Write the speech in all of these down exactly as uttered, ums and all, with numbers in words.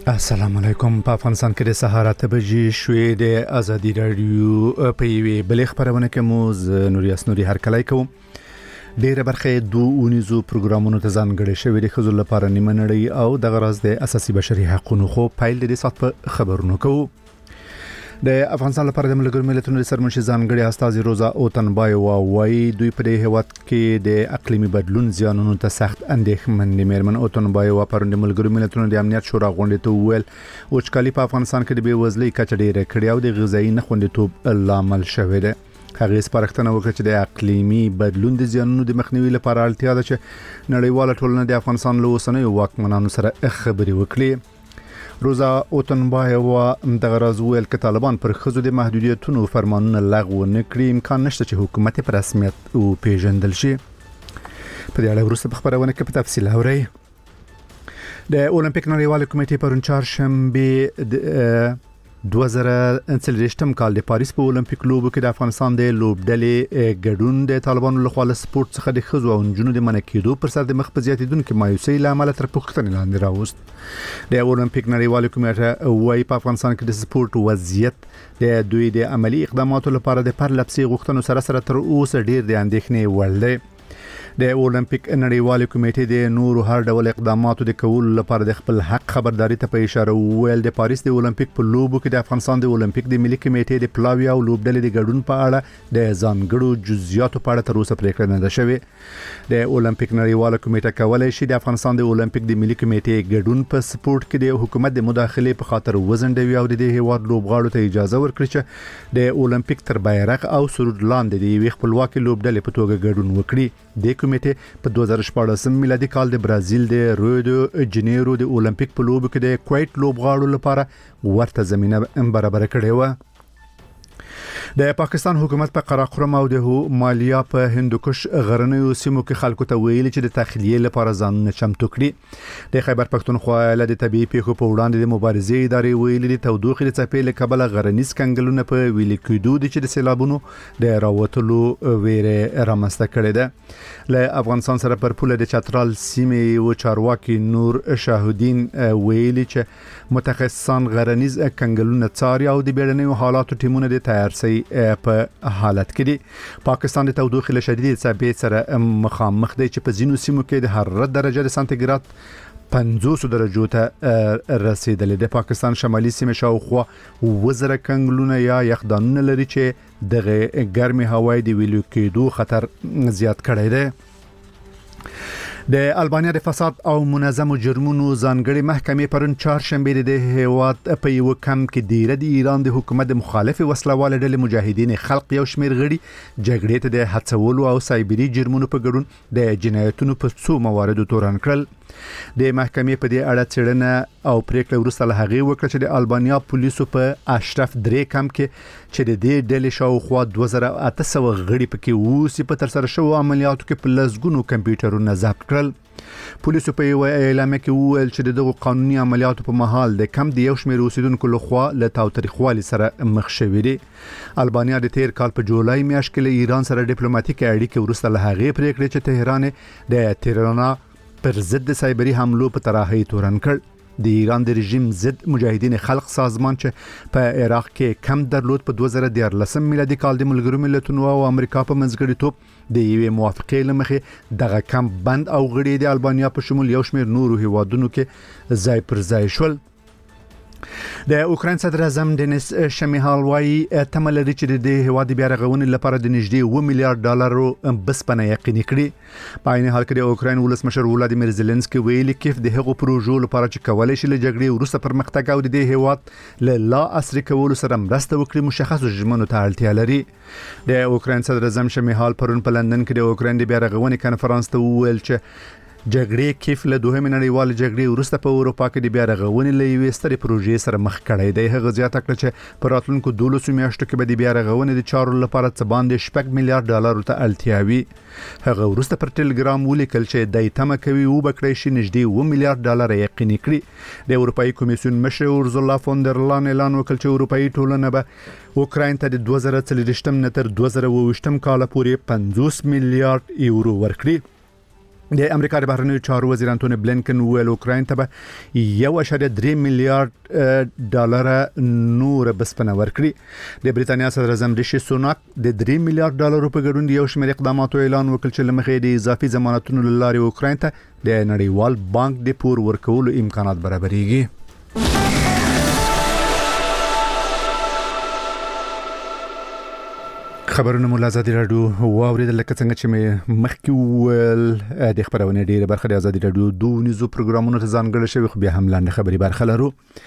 السلام علیکم. په افغانستان کې د سهار اته بجې شوې د ازادي رادیو په یوې بلې خبرونه کې مو نوریاس نوري هرکلی کوم. ډیره برخه دوه اونیزو پروګرامونو ته ځانګړي شوې د خزو لپاره نیمه نړۍ او د غرض د اساسي بشري حقوقو خو پایل د سات په خبرونو کوو. د افغانستان لپاره د ملګرو ملتونو د سرمنشي ځانګړي استاذ روزا اوتنبای وايي دوی په دې هیواد کې د اقلیمي بدلون زیانونو ته سخت اندېښمن دي. مېرمن اوتنبای وا پرون د ملګرو ملتونو د امنیت شورا غونډې ته وویل وچکالي په افغانستان کې د بېوزلۍ کچه ډېره کړې او د غذایي نخوندیتوب لامل شوې ده. هغه سپارښتنه وکړه چې د اقلیمي بدلون د زیانونو د مخنیوي لپاره اړتیا ده چې نړیواله ټولنه د افغانستان له اوسنیو واکمنانو سره خبرې وکړي. روزا اوتنبای وا د غرض ویل ک طالبان پر خزو د محدودیتونو فرمانونه لغوه نکړي امکان نشته چې حکومت په رسمیت او پیژندل شي. په دې اړه وروسته په خبرونه کې په تفصیل اورئ. د اولمپیک نړیوال کمیټې پرون چهارشنبه دوه زره څلوېښتم کال د پاریس په اولمپیک لوبو کې د افغانستان د لوبډلې ګډون د طالبانو لخوا له سپورت څخه د خزو او نجونو د منع کېدو پر سر د مخ په زیاتیدونکو مایوسۍ له امله تر پوښتنې لاندې راوست. د اولمپیک نړیوال کمیټه وايي په افغانستان کې د سپورت وضعیت د دوی د عملی اقداماتو لپاره د پرلپسې غوښتنو سره سره تر اوسه ډیر د اندېښنې وړ دی. د اولمپیک نړیوال کمیټې د نورو هر ډول اقداماتو د کولو لپاره د خپل حق خبرداري ته په اشاره وویل د پاریس د اولمپیک په لوبو کې د افغانستان د اولمپیک د ملي کمیټې د پلاوی او لوبډلې د ګډون په اړه د ځانګړو جزئیاتو په اړه تر اوسه پریکړه نه ده شوې. د اولمپیک نړیوال کمیټه کولای شي د افغانستان د اولمپیک د ملي کمیټې ګډون په سپورت کې د حکومت د مداخله په خاطر وزندوي او د دې هیواد لوبغاړو ته اجازه ورکړي چې د اولمپیک تر بیرغ او سرود لاندې د یوې خپلواکي لوبډلې په توګه ګډون وکړي. د کمیټې په دوه زره شپاړسم میلادي کال د برازیل د ریو د جنیرو د اولمپیک په لوبو کې د کویت لوبغاړو لپاره ورته زمينه برابر کړې و. د پاکستان حکومت په قراقرم او د مالیا په هندوکش غرنیو سیمو کې خلکو ته ویلي چې د تخلیه لپاره ځانونه چمتو کړي. د خیبر پښتونخوا له طبيعي پیښو په وړاندې د مبارزې ادارې ویلي د تودوخې د څپې له کبله غرنیز کنګلونه په ویلي کېدو دي چې د سیلابونو د راوتلو ویره رامنځته کړې ده. له افغانستان سره پر پوله د چترال سیمې او چارواکي نور شاهدین ویلي چې متخصصان غرنیز کنګلونه څاري او د بیړنیو حالاتو ټیمونه د تیارسي په حالت کې دي. پاکستان د تودوخې له شدید څپې سره مخامخ دی چې په ځینو سیمو کې د حرارت درجه د سانتیګراد پنځوس درجو ته رسیدلې. د پاکستان شمالي سیمه شاوخوا وزره کنګلونه یا یخدانونه لري چې دغه ګرمي هوای د ویلو کېدو خطر زیات کړی دی. د البانیا د فساد او منظم جرمونو ځانګړي محکمې پرون چهارشنبه د هیواد په یو کم کې ډیره د ایران د حکومت مخالف وسلواله ډلې مجاهدین خلق یو شمیر غړي جګړې ته د هڅولو او سایبری جرمونو په ګډون د جنایتونو په څو مواردو تورن کړل. د محکمې په دې اړه څېړنه او پریکړه وروسته له هغې وکړه چې د البانیا پولیسو په اشرف درې کم کې چې د دې ډلې شاوخوا دوه زره اته سوه غړي پکې اوسي په تر سره شوو عملیاتو کې په لسګونو کمپیوټرونه ضبط کړل. پولیسو په یو اعلامیه کې وویل چې دغه قانوني عملیاتو په محل د کم د یو شمېر اوسیدونکو لخوا له تاوتریخوالي سره مخ شوې دي. البانیا د تیر کال په جولای میاشت کې له ایران سره ډیپلوماټیک اړیکې وروسته له هغې پریکړې چې تهران د تیرانا پر ضد د سایبری حملو په طرحه تورن کړ. د ایران د رژیم ضد مجاهدین خلق سازمان چې په عراق کې کم درلود په دوه زره دیارلسم میلادي کال د ملګرو ملتونو او امریکا په منځګړیتوب د یوې موافقې لمخې دغه کم بند او غړي د البانیا په شمول یو شمېر نورو هیوادونو کې ځای پر ځای شول. د اوکراین صدر اعظم دنیس شمیهال وايي تمه لري چې د هیواد بیا رغونې لپاره د نږدې اوه میلیارډ ډالرو بسپنه یقیني کړي. په عین حال کې د اوکراین ولسمشر ولادیمیر زيلنسکي ویلي کیف د هغو پروژو لپاره چې کولای شي له جګړې وروسته پرمختګ او د دې هیواد له لا عصري کولو سره مرسته وکړي مشخصو ژمنو ته اړتیا لري. د اوکراین صدر اعظم شمیهال پرون په لندن کې د اوکراین د بیا رغونې کنفرانس ته وویل چې جګړې کیف له دوهمې نړیوالې جګړې وروسته په اروپا کې د بیا رغونې له یوې سترې پروژې سره مخ کړی دی. هغه زیاته کړه چې په راتلونکو دولسو میاشتو کې به د بیا رغونې د چارو لپاره څه باندې شپږ میلیارډ ډالرو ته اړتیا وي. هغه وروسته پر ټلګرام ولیکل چې دای تمه کوي او بکړی شي نږدې اوه میلیارډ ډالر یقیني کړي. د اروپایي کمیسیون مشر اورزولا فون در لاین اعلان وکړ چې اروپایي ټولنه به اوکراین ته د دوه زره څلوېښتم نه تر دوه زره اووه ویشتم کال پورې پنځوس میلیارډ یورو ورکړي. د امریکا د بهرنیو چارو وزیر انټونی بلینکن ویل اوکراین ته به یو اشاریه درې میلیارډ ډالر نور بسپنه ورکړي. د بریتانیا صدر اعظم ریشي سوناک د درې میلیارډ ډالر په ګډون یو شمېر اقداماتو اعلان وکړ چې لمخې د اضافي ضمانتونو لارې اوکراین ته د نړیوال بانک د پور ورکولو امکانات برابرېږي. خبرونه مو لازادي رادیو واوریدل لکه څنګه چې مې مخکې ول د خبرونه ډیره برخه د ازادي رادیو دوه نيزو پروګرامونو ته ځانګړې شوی، خو بیا هم لاندې خبري برخه لرو.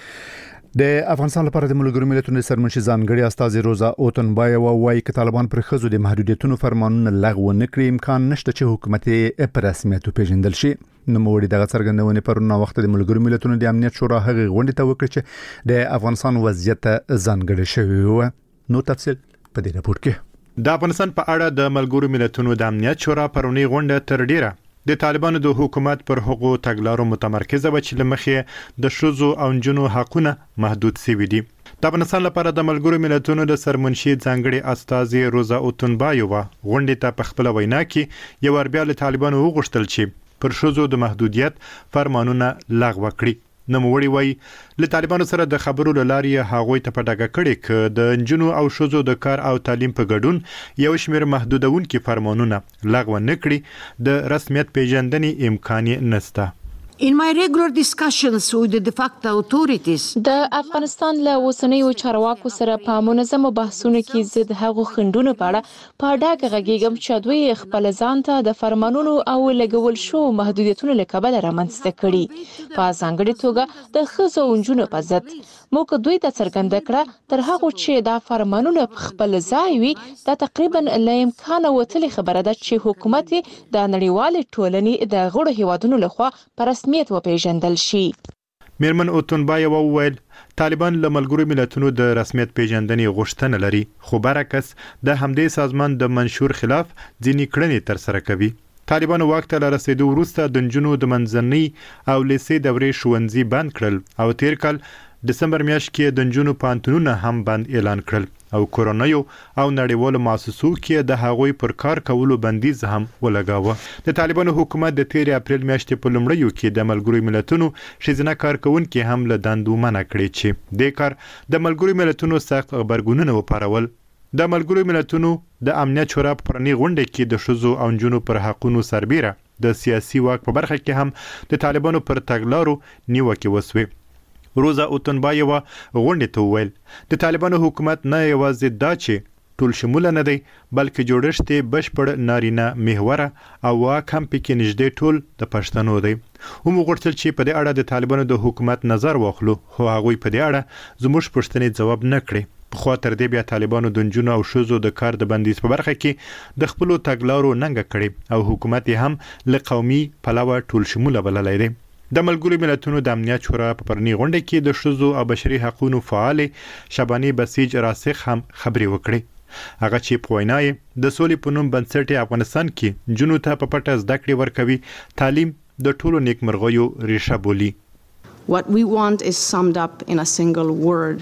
د افغانستان لپاره د ملګرو ملتونو سرمنشي ځانګړي استاذ روزا اوتنبایوا وايي چې طالبان پر خزو د محدودیتونو فرمانونه لغوه نکړي امکان نشته چې حکومت په رسمیت پیژندل شي. نو موړي دغه څرګندونه پرونه وخت د ملګرو ملتونو د امنیت شورا هغه غونډه ته وکړه چې د افغانستان وضعیت ځانګړي شوی و. نو تفصیل په دې راپور کې. د افغانستان په اړه د ملګرو ملتونو د امنیت شورا پرونی غونډه تر ډیره د طالبانو د حکومت پر حقوقو تګلارو متمرکزه و چې لمخې د شوزو او جنو حقونه محدود شوي دي. د افغانستان لپاره د ملګرو ملتونو د سرمنشي ځانګړي استاذ روزا اوتنبایوا غونډه ته په خپل وینا کې یو ور بیا له طالبانو وغوښتل چې پر شوزو د محدودیت فرمانونه لغوه کړي. نوموړي وایي له طالبانو سره د خبرو لارې هغوی ته په ډاګه کړي ک د جنو او شوزو د کار او تعلیم په ګډون یو شمېر محدودونکو فرمانونه لغوه نکړي د رسمیت پیژندنې امکان نشته. In my regular discussions with the de facto authorities د افغانستان له اوسنیو چارواکو سره په منظمو بحثونو کې زه د هغو خندونو په اړه په ډاګه غږیږم چې دوی خپل ځان ته د فرمانونو او لګول شو محدودیتونو له کبله رامنځته کړي. په ځانګړي توګه د ښځو او نجونو په ضد موږ دوی ته څرګنده کړه تر هغه چې دا فرمانونه په خپل ځای وي دا تقریبا له امکان وتلې خبره ده چې حکومت د نړیوال ټولنې د غړو هیوادونو لخوا پر رسمیت وپیژندل شي. میرمن اوتنبایوا وویل طالبان له ملګرو ملتونو د رسمیت پیژندنې غوښتنه لري، خو برعکس د همدې سازمان د منشور خلاف ځینې کړنې تر سره کوي. طالبان واک ته رسیدو وروسته د جنونو د منځنۍ او لیسې دورې ښوونځي بند کړل او تیر کال دسمبر میاشت کې د جنونو پانتونونه هم بند اعلان کړل او کورونایو او نړیوالو مؤسسو کې د هغوی پر کار کولو بندیز هم ولګاوه. د طالبانو حکومت د تیر اپریل میاشتې په لومړیو کې د ملګرو ملتونو ښځینه کارکونکو هم له دندو منع کړي چې د کار د ملګرو ملتونو سخت خبرګونونه وپارول. د ملګرو ملتونو د امنیت شورا په پرنی غونډه کې د شوزو او جنونو پر حقوقو سربېره د سیاسي واک په برخه کې هم د طالبانو پر تګلارو نیوکه وسوي. روزا اوتنبایوا غونډه ته وویل د طالبانو حکومت نه یوازې دا چې ټول شمول نه دی بلکې جوړښت یې بشپړ نارینه محوره او واک هم پکې نږدې ټول د پښتنو دی. هم وغوښتل چې په دې اړه د طالبانو د حکومت نظر واخلو، خو هغوی په دې اړه زموږ پوښتنې ځواب نه کړي. په خوا تر دې بیا طالبانو د جنونو او شوزو د کار د بندیز په برخه کې د خپل تګلارو ننګه کړي او حکومت یې هم له قومي پلوه ټول شمول بللی دی. د ملګرو ملتونو د امنیت شورا په پرنی غونډه کې د شوزو او بشري حقوقو فعال شبانی بسیج راسخ هم خبري وکړي. هغه چې په وینا یې د سولې په نوم بنسټ افغانستان کې جنونو ته په پټه زده کړې ورکوي، تعلیم د ټولو نیکمرغیو ریښه بولي. What we want is summed up in a single word.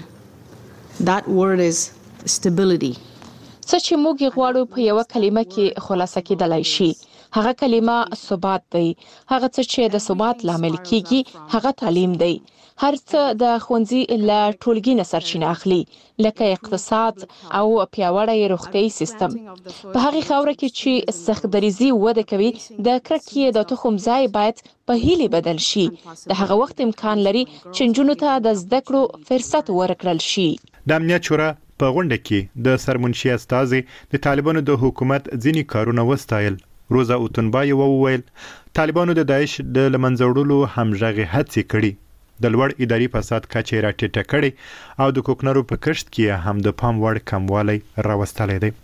That word is stability. څه چې موږ غواړو په یو کلمه کې خلاصه کېدلای شي، هغه کلمه ثبات دی. هغه څه چې د ثبات لامل کیږي هغه تعلیم دی. هر څه د ښوونځي له ټولګي نه سرچینه اخلي، لکه اقتصاد او پیاوړی روغتیايي سیستم. په هغه خاوره کې چې سخت دریزي وده کوي د کرکې د تخم ځای باید په هیلې بدل شي. د هغه وخت امکان لري چې نجونو ته د زده کړو فرصت ورکړل شي. د امنیت شورا په غونډه کې د سرمنشي استاذ د طالبانو د حکومت ځینې کارونه وستایل. روزا اوتنبایوا وویل طالبانو د داعش د لمنځوړلو همغږي هڅې کړي، د لوړ اداري فساد کچې راټیټه کړي او د کوکنارو په کښت کې هم د پام وړ کموالی راوستلی دی.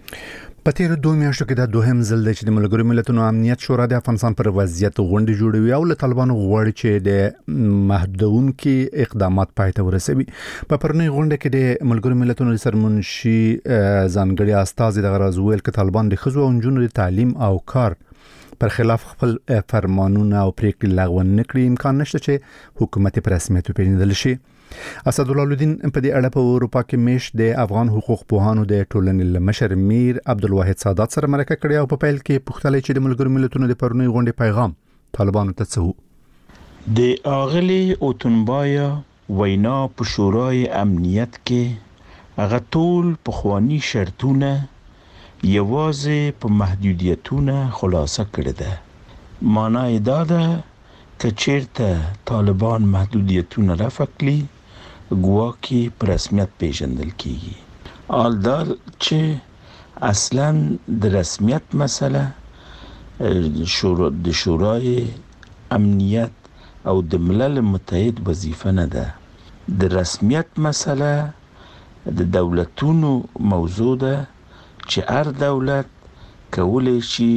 په تیر دوه میاشتو کې د دوهم ځل د چې د ملګرو ملتونو امنیت شورا د افغانستان پر وضعیت غونډه جوړوي او له طالبانو غواړي چې د محدودونکو اقدامات پای ته ورسوي. په پرنی غونډه کې د ملګرو ملتونو سرمنشي ځانګړي استاذ د غرض ویل چې طالبان د ښځو او نجونو د تعلیم او کار پر خلاف خپل فرمانونه او پریکړې لغوه نکړي، امکان نشته چې حکومت پر رسمیت وپیژندل شي. اسدالله په دې اړه په اروپا کې میش د افغان حقوق پوهانو د ټولنې مشر میر عبدالواحد سادات سره مرکه کړې او په پیل کې پوښتنه چې د ملګرو ملتونو د پرونی غونډې پیغام طالبانو ته څه د اغلی اوتنبایا وینا په شورای امنیت کې هغه ټول پخوانی شرطونه یوازې په محدودیتونه خلاصه کړی ده. معنی دا ده که چیرته طالبان محدودیتونه رفع کړي ګواکي پر رسمیت پیژندل کیږي. آل دا چې اصلا د رسمیت مسله شورا د شورای امنیت او د ملل متحد وظیفه نه ده. د رسمیت مسله د دولتونو موضوع ده چې هر دولت کولای شي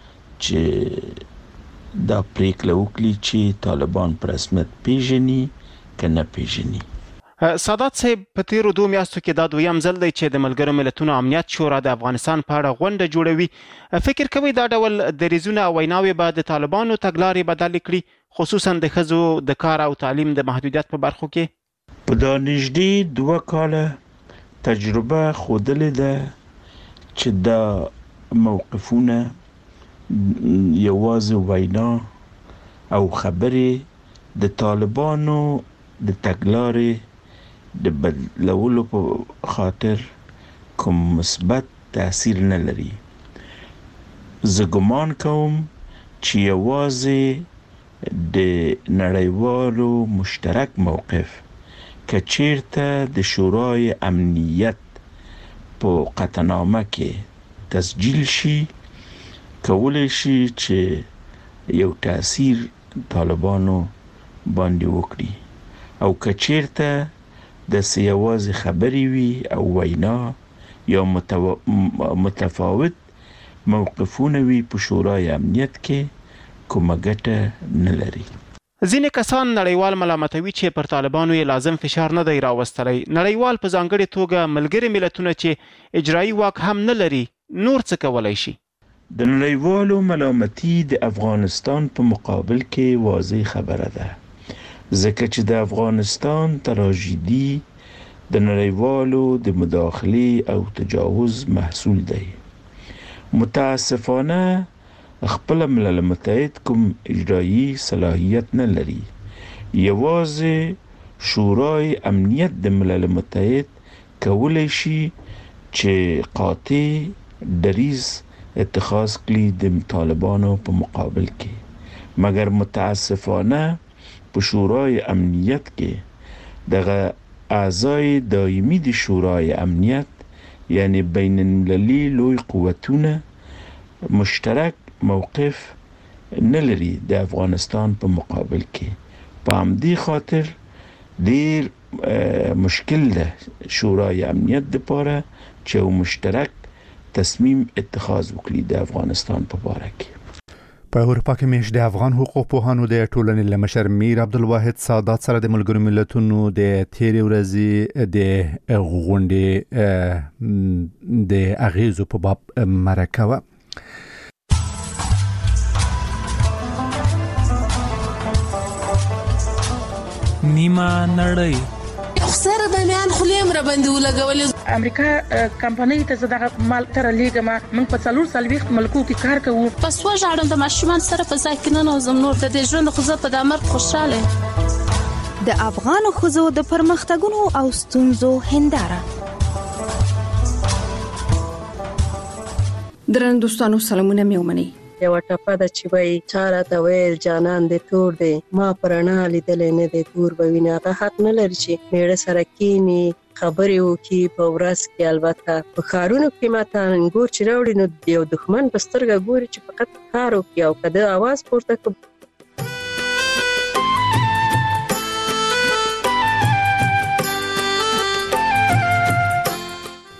چې دا پریکړه وکړي چې طالبان پر رسمیت پیژني که نه پیژني. سادات صاحب په تیرو دوه میاشتو کې دا دویم ځل دی چې د ملګرو ملتونو امنیت شورا د افغانستان په اړه غونډه جوړوي. فکر کوي دا ډول دریځونه او ویناوې به د طالبانو تګلارې بدل کړي خصوصا د ښځو د کار او تعلیم د محدودیت په برخو کې؟ په دا نږدې دوه کاله تجربه ښودلې ده چې دا موقفونه یوازې وینا او خبرې د طالبانو د تګلارې د بدلولو په خاطر کوم مثبت تاثیر نه لري. زه ګمان کوم چې یوازې د نړیوالو مشترک موقف که چیرته د شورای امنیت په قطعنامه کې تسجیل شي کولی شي چې یو تاثیر طالبانو باندې وکړي او که چیرته د سیاوازي خبرې وي او وینا یا متو... متفاوت موقفونه وي په شورای امنیت کې کومه ګټه نه لري. ځینې کسان نړیوال ملامتوي چې پر طالبانو یې لازم فشار نه دی راوستلی. نړیوال په ځانګړې توګه ملګري ملتونه چې اجرایي واک هم نه لري نور څه کولی شي؟ د نړیوالو ملامتي د افغانستان په مقابل کې واضح خبره ده ځکه چې د افغانستان تراژیدي د نړیوالو د مداخلې او تجاوز محصول دی. متاسفانه خپل ملل متحد کوم اجرایی صلاحیت نه لري. یوازې شورای امنیت د ملل متحد کولی شي چې قاطع دریځ اتخاذ کړي د طالبانو په مقابل کې، مګر متاسفانه په شورای امنیت کې دغه اعضای دایمي د شورای امنیت یعنی بین المللي لوی قوتونه مشترک موقف نه لري د افغانستان په مقابل کې. په همدې خاطر ډیر مشکل ده شورای امنیت لپاره چې یو مشترک تصمیم اتخاذ وکړي د افغانستان په باره کې. په اروپا کې میش د افغان حقوق پوهانو د ټولنې مشر میر عبدالواحد سادات سره د ملګرو ملتونو د تیرې ورځې د غونډې د اغیزو په باب مرکه وه. نیمه نړۍ سره د میان خلیم را باندې ولګول. امریکا کمپنۍ ته زداغه مال تر لیګما موږ په څلور سلويخت ملکو کې کار کوو. پس وژاړم د ماشومان سره په ځای کې نه نوزم نور د دې ژوند خو زه په دامر خوشاله. د افغان خزو د پرمختګونو او ستونزو هنداره. درن دوستانو سلامونه میومني. یو ټپه د چې وای چاره ته ویل جانان دې تور دی ما پرانا لیدل نه دې تور بوینه هغه حق نه لري چې میړه سره کینی خبرې وکي په ورځ کې. البته په خارونو کې ماته انګور چې راوړي نو یو دښمن په سترګه ګوري چې فقط کار وکي او کده आवाज پورته کوي.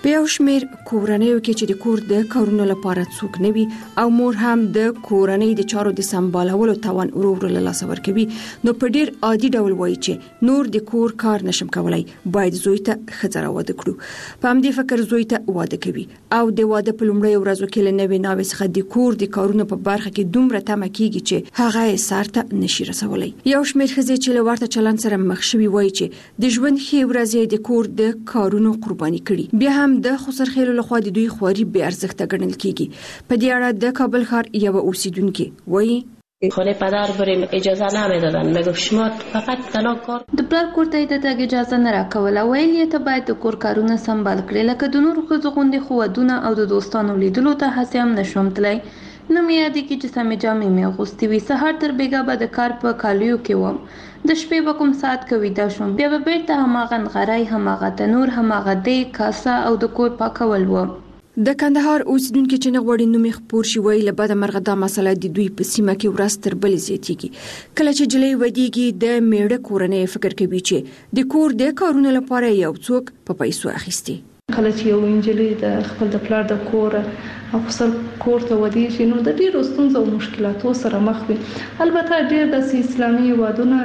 په یو شمېر کورنیو کې چې د کور د کارونو لپاره څوک نه وي او مور هم د کورنۍ د چارو د سمبالولو توان ورو ورو له لاسه ورکوي، نو په ډیر عادي ډول وایي چې نور د کور کار نشم کولای، باید زوی ته ښځه راواده کړو. په همدې فکر زوی ته واده کوي او د واده په لومړیو ورځو کې له نوې ناوې څخه د کور د کارونو په برخه کې دومره تمه کیږي چې هغه یې سر ته نشي رسولی. یو شمېر ښځې چې له ورته چلند سره مخ شوي وایي چې د ژوند ښې ورځې د کور د کارونو قرباني کړي، بیا هم د خسرخېلو لخوا د دوی خواري بې ارزښته ګڼل کیږي. په دې اړه د کابل ښار یو اوسیدونکي وایي خانه پدر بریم اجازه نمیدادن، میگفت شما فقط تنها کار. د پلار کور ته د تګ اجازه نه راکوله، ویل یې ته باید د کور کارونه سمبال کړې، لکه د نورو ښځو غوندې خو ودونه او د دوستانو لیدلو ته هسې هم نشوم تللی. نه مې یادېږي چې سمې جامې مې اغوستې وي. سهار تر بېګا به د کار په کالیو کې وم، د شپې به کوم ساعت کې ویده شوم، بیا به بیرته هماغه نغری، هماغه تنور، هماغه دیګ، کاسه او د کور پاکول و. د کندهار اوسیدونکي چې نه غواړي نوم یې خپور شي وایي له بده مرغه دا مسله د دوی په سیمه کې ورځ تر بلې زیاتېږي. کله چې جلۍ ودیږي د میړه کورنۍ فکر کوي چې د کور د کارونو لپاره یو څوک په پیسو اخیستي. کله چې یو انجلۍ د خپل د پلار د کور او خپل کور ته ودیږي نو د ډیرو ستونزو او مشکلاتو سره مخ وي. البته ډیر د اسلامي هیوادونه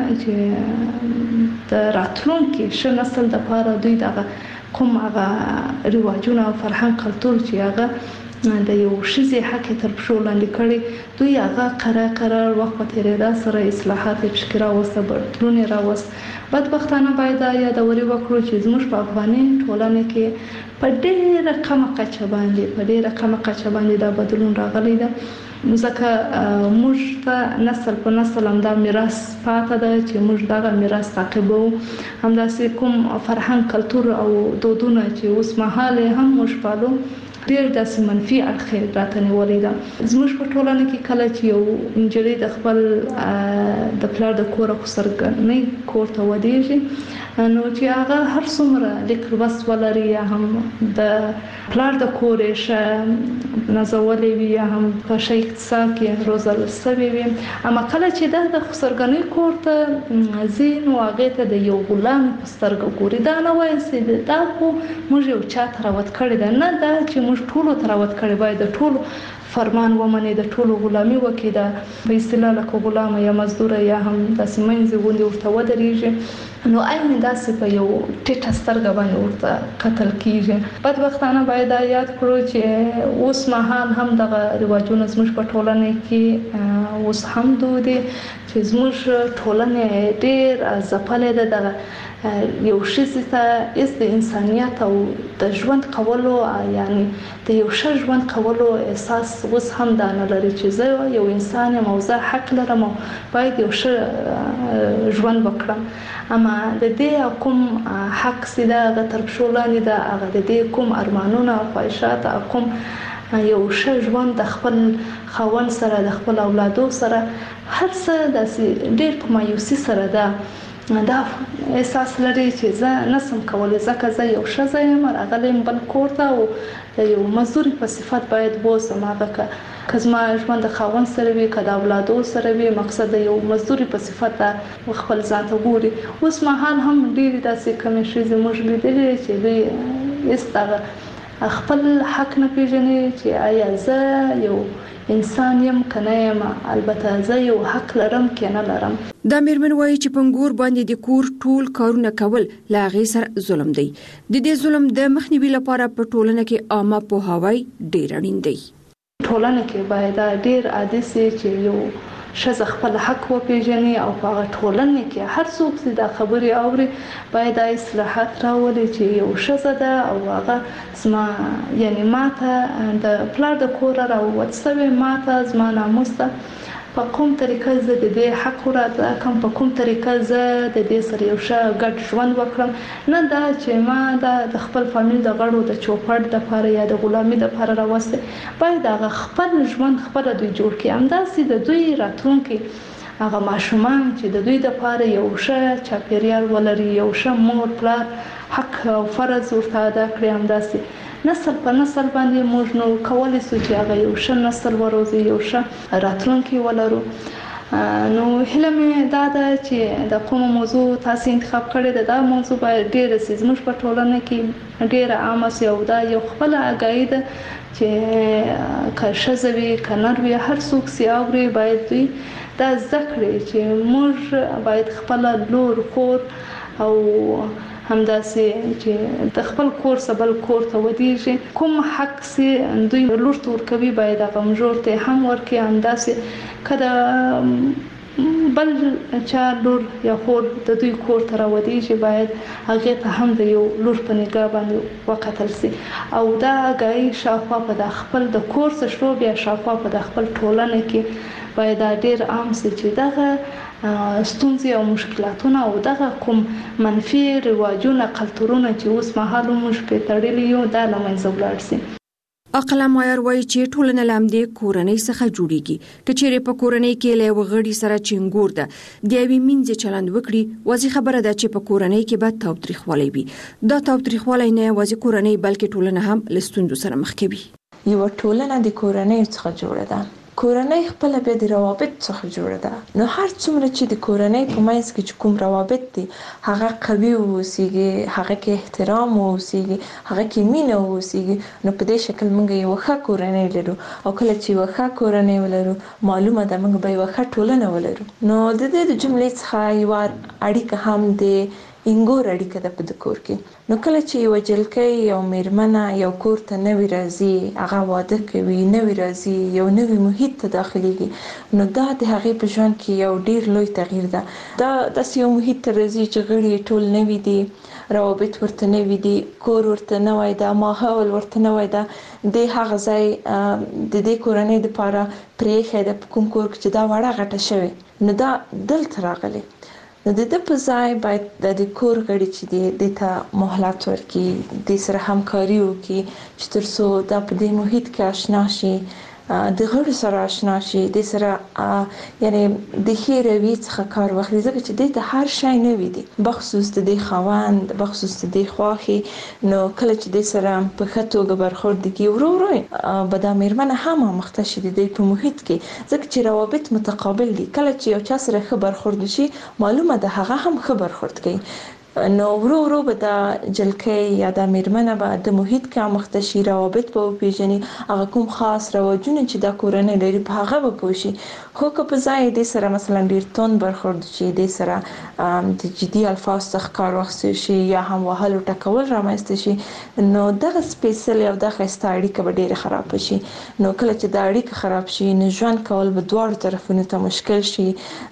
چې د راتلونکي ښه نسل لپاره دوی دغه کوم هغه رواجونه او فرهنګ کلتور چې هغه د یو ښځې حق تر پښو لاندې کړي، دوی هغه قرار قرار وخت په تېرېدا سره اصلاحات یې پکې راوسته، بدلون یې راوست. بدبختانه باید دا یادوري وکړو چې زموږ په افغاني ټولنه کې په ډېره کمه کچه باندې په ډېره کمه کچه باندې دا بدلون راغلی ده، ځکه موږ ته نسل په نسل همدا میراث پاتې ده چې موږ دغه میراث تعقیبوو. همداسې کوم فرهنګ کلتور او دودونه چې اوس مهال هم موږ پالو ډېر داسې منفي اړخ راته نیولی ده. زموږ په ټولنه کې کله چې یو نجلۍ د خپل د پلار د کوره خسرګنۍ کور ته ودیږي نو چې هغه هر څومره لیک لوست ولري یا هم د پلار د کور یې ښه نازولی وي یا هم په ښه اقتصاد کې روزل سوی وي، اما کله چې دا د خسرګنۍ کور ته ځي نو هغې ته د یو غلام په سترګه ګوري. دا نه وایي چې دا خو موږ یو چا ته راوت کړې ده، نه دا چې موږ ټولو ته راوت کړې، باید د ټولو فرمان ومني، د ټولو غلامي وکړي، د په اصطلاح لکه غلامه یا مزدوره یا هم داسې منځې غوندې ورته ودرېږي، نو عین داسې په یو ټیټه سترګه باندې ورته کتل کېږي. بدبختانه باید دا یاد کړو چې اوس مهال هم دغه رواجونه زموږ په ټولنه کې اوس هم دود دي چې زموږ ټولنه ډېر ځپلې ده. دغه یو ښځې ته هېڅ د انسانیت او د ژوند کولو یعنی د یو ښه ژوند کولو احساس اوس هم دا نه لري چې زه یو انسان یم او زه حق لرم او باید یو ښه ژوند وکړم. اما د دې کوم حق چې ده هغه تر پښو لاندې ده، هغه د دې کوم ارمانونه او خواهشات او کوم یو ښه ژوند د خپل خاوند سره د خپل اولادو سره هر څه داسې ډېر په مایوسي سره ده. دا احساس لري چې زه نسم کولی ځکه زه یو ښځه یم راغلی یم بل کور ته او د یو مزدوري په صفت باید بوسم. هغه که زما ژوند د خاوند سره وي که د اولادو سره وي، مقصد د یو مزدوري په صفت خپل ځان ته ګوري. اوس مهال هم ډېرې داسې کمې ښځې موږ لیدلې چې دوی هېڅ دغه خپل حق نه پېژني چې آیا زه یو انسان یم که نه یم، البته زه یو حق لرم که نه لرم. دا میرمن وایي چې پنګور باندې د کور ټول کارونه کول له هغې سره ظلم دی. د دې ظلم د مخنیوي لپاره په ټولنه کې عامه پوهاوی ډېر اړین دی. ټولنه کې باید دا ډېر عادي سي چې یو ښځه خپل حق وپېژني او په هغه ټولنه کې هر څوک چې دا خبرې اوري باید دا اصلاحات راولي چې یو ښځه ده او هغه زما یعنی ماته د پلار د کوره راووت سوې، ماته زما ناموس ده، په کوم طریقه زه د دې حق وراده کوم، په کوم طریقه زه د دې سره یو ښه ګډ ژوند وکړم، نه دا چې ما دا د خپل فامیل د غړو د چوپړ دپاره یا د غلامي دپاره راوستی. باید هغه خپل ژوند خپله دوی جوړ کړي، همداسې د دوی راتلونکي هغه ماشومان چې د دوی دپاره یو ښه چاپېریال ولري، یو ښه مور پلار حق او فرض ورته ادا کړي، همداسې نسل په نسل باندې موږ نو کولی سو چې هغه یو ښه نسل وروزي، یو ښه راتلونکی ولرو. نو هله مې دا ده چې د کوم موضوع تاسو انتخاب کړی ده دا موضوع باید ډېر سي زموږ په ټولنه کې ډېر عامه سي او دا یو خپل اگاهي ده چې که ښځه وي که نر وي هر څوک سي اوري باید دوی دا زده کړي چې موږ باید خپل لور خور او همداسې چې د خپل کور سبل کور ته ودیږي کوم حق سي دوی لور ته ورکوي باید هغه مجور ته هم ورکړي همداسې کله بل چا لور یا خور د دوی کور ته راودیږي باید هغه ته هم د یو لور په نگاه باندې وکتل سي او دا غي شاوخوا په د خپل د کور څخه شروع بیا شاوخوا په د خپل ټولنه کې باید ډېر عام سي چې دغه ستونزې او مشکلاتونه او دغه کوم منفي رواجونه کلتورونه چې اوس مهال موږ په تړلي یو دا لمنځه ولاړ سي. اقلا مایر وایي چې ټولنه لامدې کورنۍ څخه جوړیږي که چیرې په کورنۍ کې له وغړي سره چنګور ده د یوې مینځ چلند وکړي وځي خبره ده چې په کورنۍ کې به تاوتریخوالی وي دا تاوتریخوالی نه یوازې کورنۍ بلکې ټولنه هم له ستونزو سره مخ کوي. یو ټولنه د کورنۍ څخه جوړه ده کورنۍ خپل بیا د روابط څخه جوړه ده نو هر څومره چې د کورنۍ په منځ کې کوم روابط دي هغه قوي اوسېږي هغه کې احترام اوسېږي هغه کې مینه اوسېږي نو په دې شکل موږ یو ښه کورنۍ لرو او کله چې یو ښه کورنۍ ولرو معلومه ده موږ به یو ښه ټولنه ولرو. نو د دې د جملې څخه یو اړیکه هم د انګور اړیکه ده په د کور کې نو کله چې یو جلکۍ یو میرمنه یو کور ته نوی راځي هغه واده کوي نوی راځي یو نوی محیط ته داخليږي نو دا د هغې په ژوند کې یو ډیر لوی تغییر ده دا داسې یو محیط ته راځي چې غړي ټول نوی دي روابط ورته نوی دي کور ورته نوی ده ماحول ورته نوی ده د هغه ځای د دې کورنۍ لپاره پرېښی ده په کوم کور کې چې دا وړه غټه شوې نو دا دلته راغلی نو د دې په ځای باید د کور غړي چې د دې ته مهلت ورکړي د سره همکاري وکړي چې تر څو دا په دې محیط کې آشنا شي د غړو سره آشنا شي د سره یعنی د خیر وی څخه کار واخلي ځکه چې د هر شی نه وي دي بخصوص د خوند بخصوص د خواخي نو کله چې د سره په خطوګه برخورد کی ورو ورو بدا میرمنه هم مختشي د په محیط کې ځکه چې روابط متقابل دي کله چې یو چا سره خبر خورد شي معلومه ده هغه هم خبر خورد کوي نو ورو ورو به د جلکۍ یا د میرمنه به د محیط کې مختشي روابط په پیژني هغه کوم خاص رواجونه چې د کورنۍ لري په هغه به پوښي خو که په ځای د سره مثلا ډیر تون برخورد شي د سره د جدي الفاظ څخه کار واخیستل شي یا هم وهلو ټکول رامنځته شي نو دغه سپیشل او د خسته اړیکه به ډیره خراب شي نو کله چې د اړیکه خراب شي نو ژوند کول به دواړو طرفونو ته مشکل شي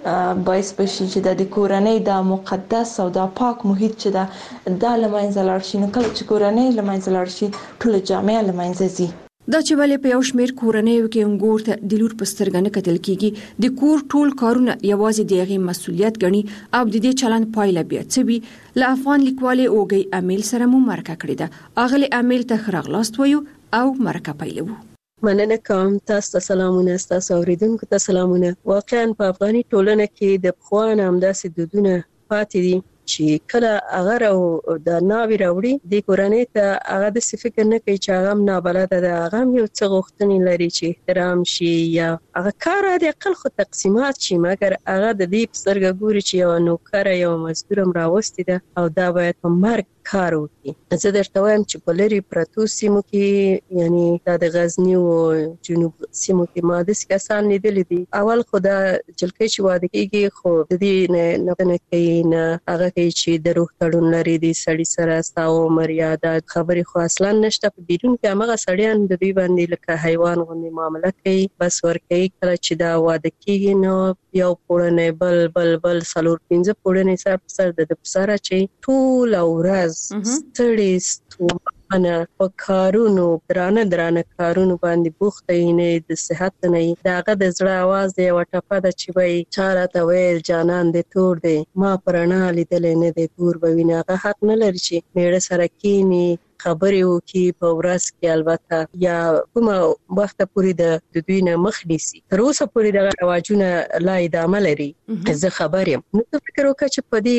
باعث بشي چې د کورنۍ د مقدس او د پاک محیط چې دا د لمنځه لاړ شي نو کله چې کورنۍ لمنځه لاړ شي ټول جامعه لمنځه ځي. دا چې ولې په یو شمېر کورنیو کې انګور ته د لور په سترګه نه کتل کېږي د کور ټول کارونه یوازې د هغې مسؤلیت ګڼي او د دې چلند پایله بیا څه وي له افغان لیکوالې اوږۍ امیل سره مو مرکه کړې ده اغلې امیل ته ښه راغلاست وایو او مرکه پیلوو. مننه کوم تاسو ته سلامونه تاسو اوریدونکو ته سلامونه. واقعا په افغاني ټولنه کې د پخوان همداسې دودونه پاتې دي چې کله هغه او د ناوی راوړي د کورنۍ ته هغه د فکر نه کوي چې هغه نابلده ده هغه یو څه غوښتنې لري چې احترام شي یا هغه کار د اقل خو تقسیمات شي مګر هغه د دې په سترګه ګوري چې یو نوکر یو مزدور هم راوستي ده او دا باید په مرګ کار وکړي. زه درته وایم چې په لرې پرتو سیمو کې یعنی دا د غزني او جنوب سیمو کې ما داسې کسان لیدلي دي اول خو دا جلکۍ چې واده کېږي خو د دې نه نه کوي نه هغه کوي چې د روح تړون لري د سړي سره ستا عمر یا دا خبرې خو اصلا نشته په بیرون کې هماغه سړیان د دوی باندې لکه حیوان غوندې معامله کوي بس ورکوي کله چې دا واده کېږي نو یو پوړنی بل بل بل څلور پنځه پوړنی سر په سر د پسره چې ټوله ورځ ستړي ستومانه په کارونو درانه درانه کارونو باندې بوخته یې نه د صحت نه د هغه د زړه اواز دی یوه ټپه ده چې وایي چا راته ویل جانان دی تور دی ما په رڼا لیدلی نه دی تور به ویني هغه حق نه لري چې میړه سره کینی خبرې وکړي په ورځ کې البته یا کومه وخته پورې د دوی نه مخ نیسي تر اوسه پورې دغه رواجونه لا ادامه لري. زه خبر یم نو ته فکر وکړه چې په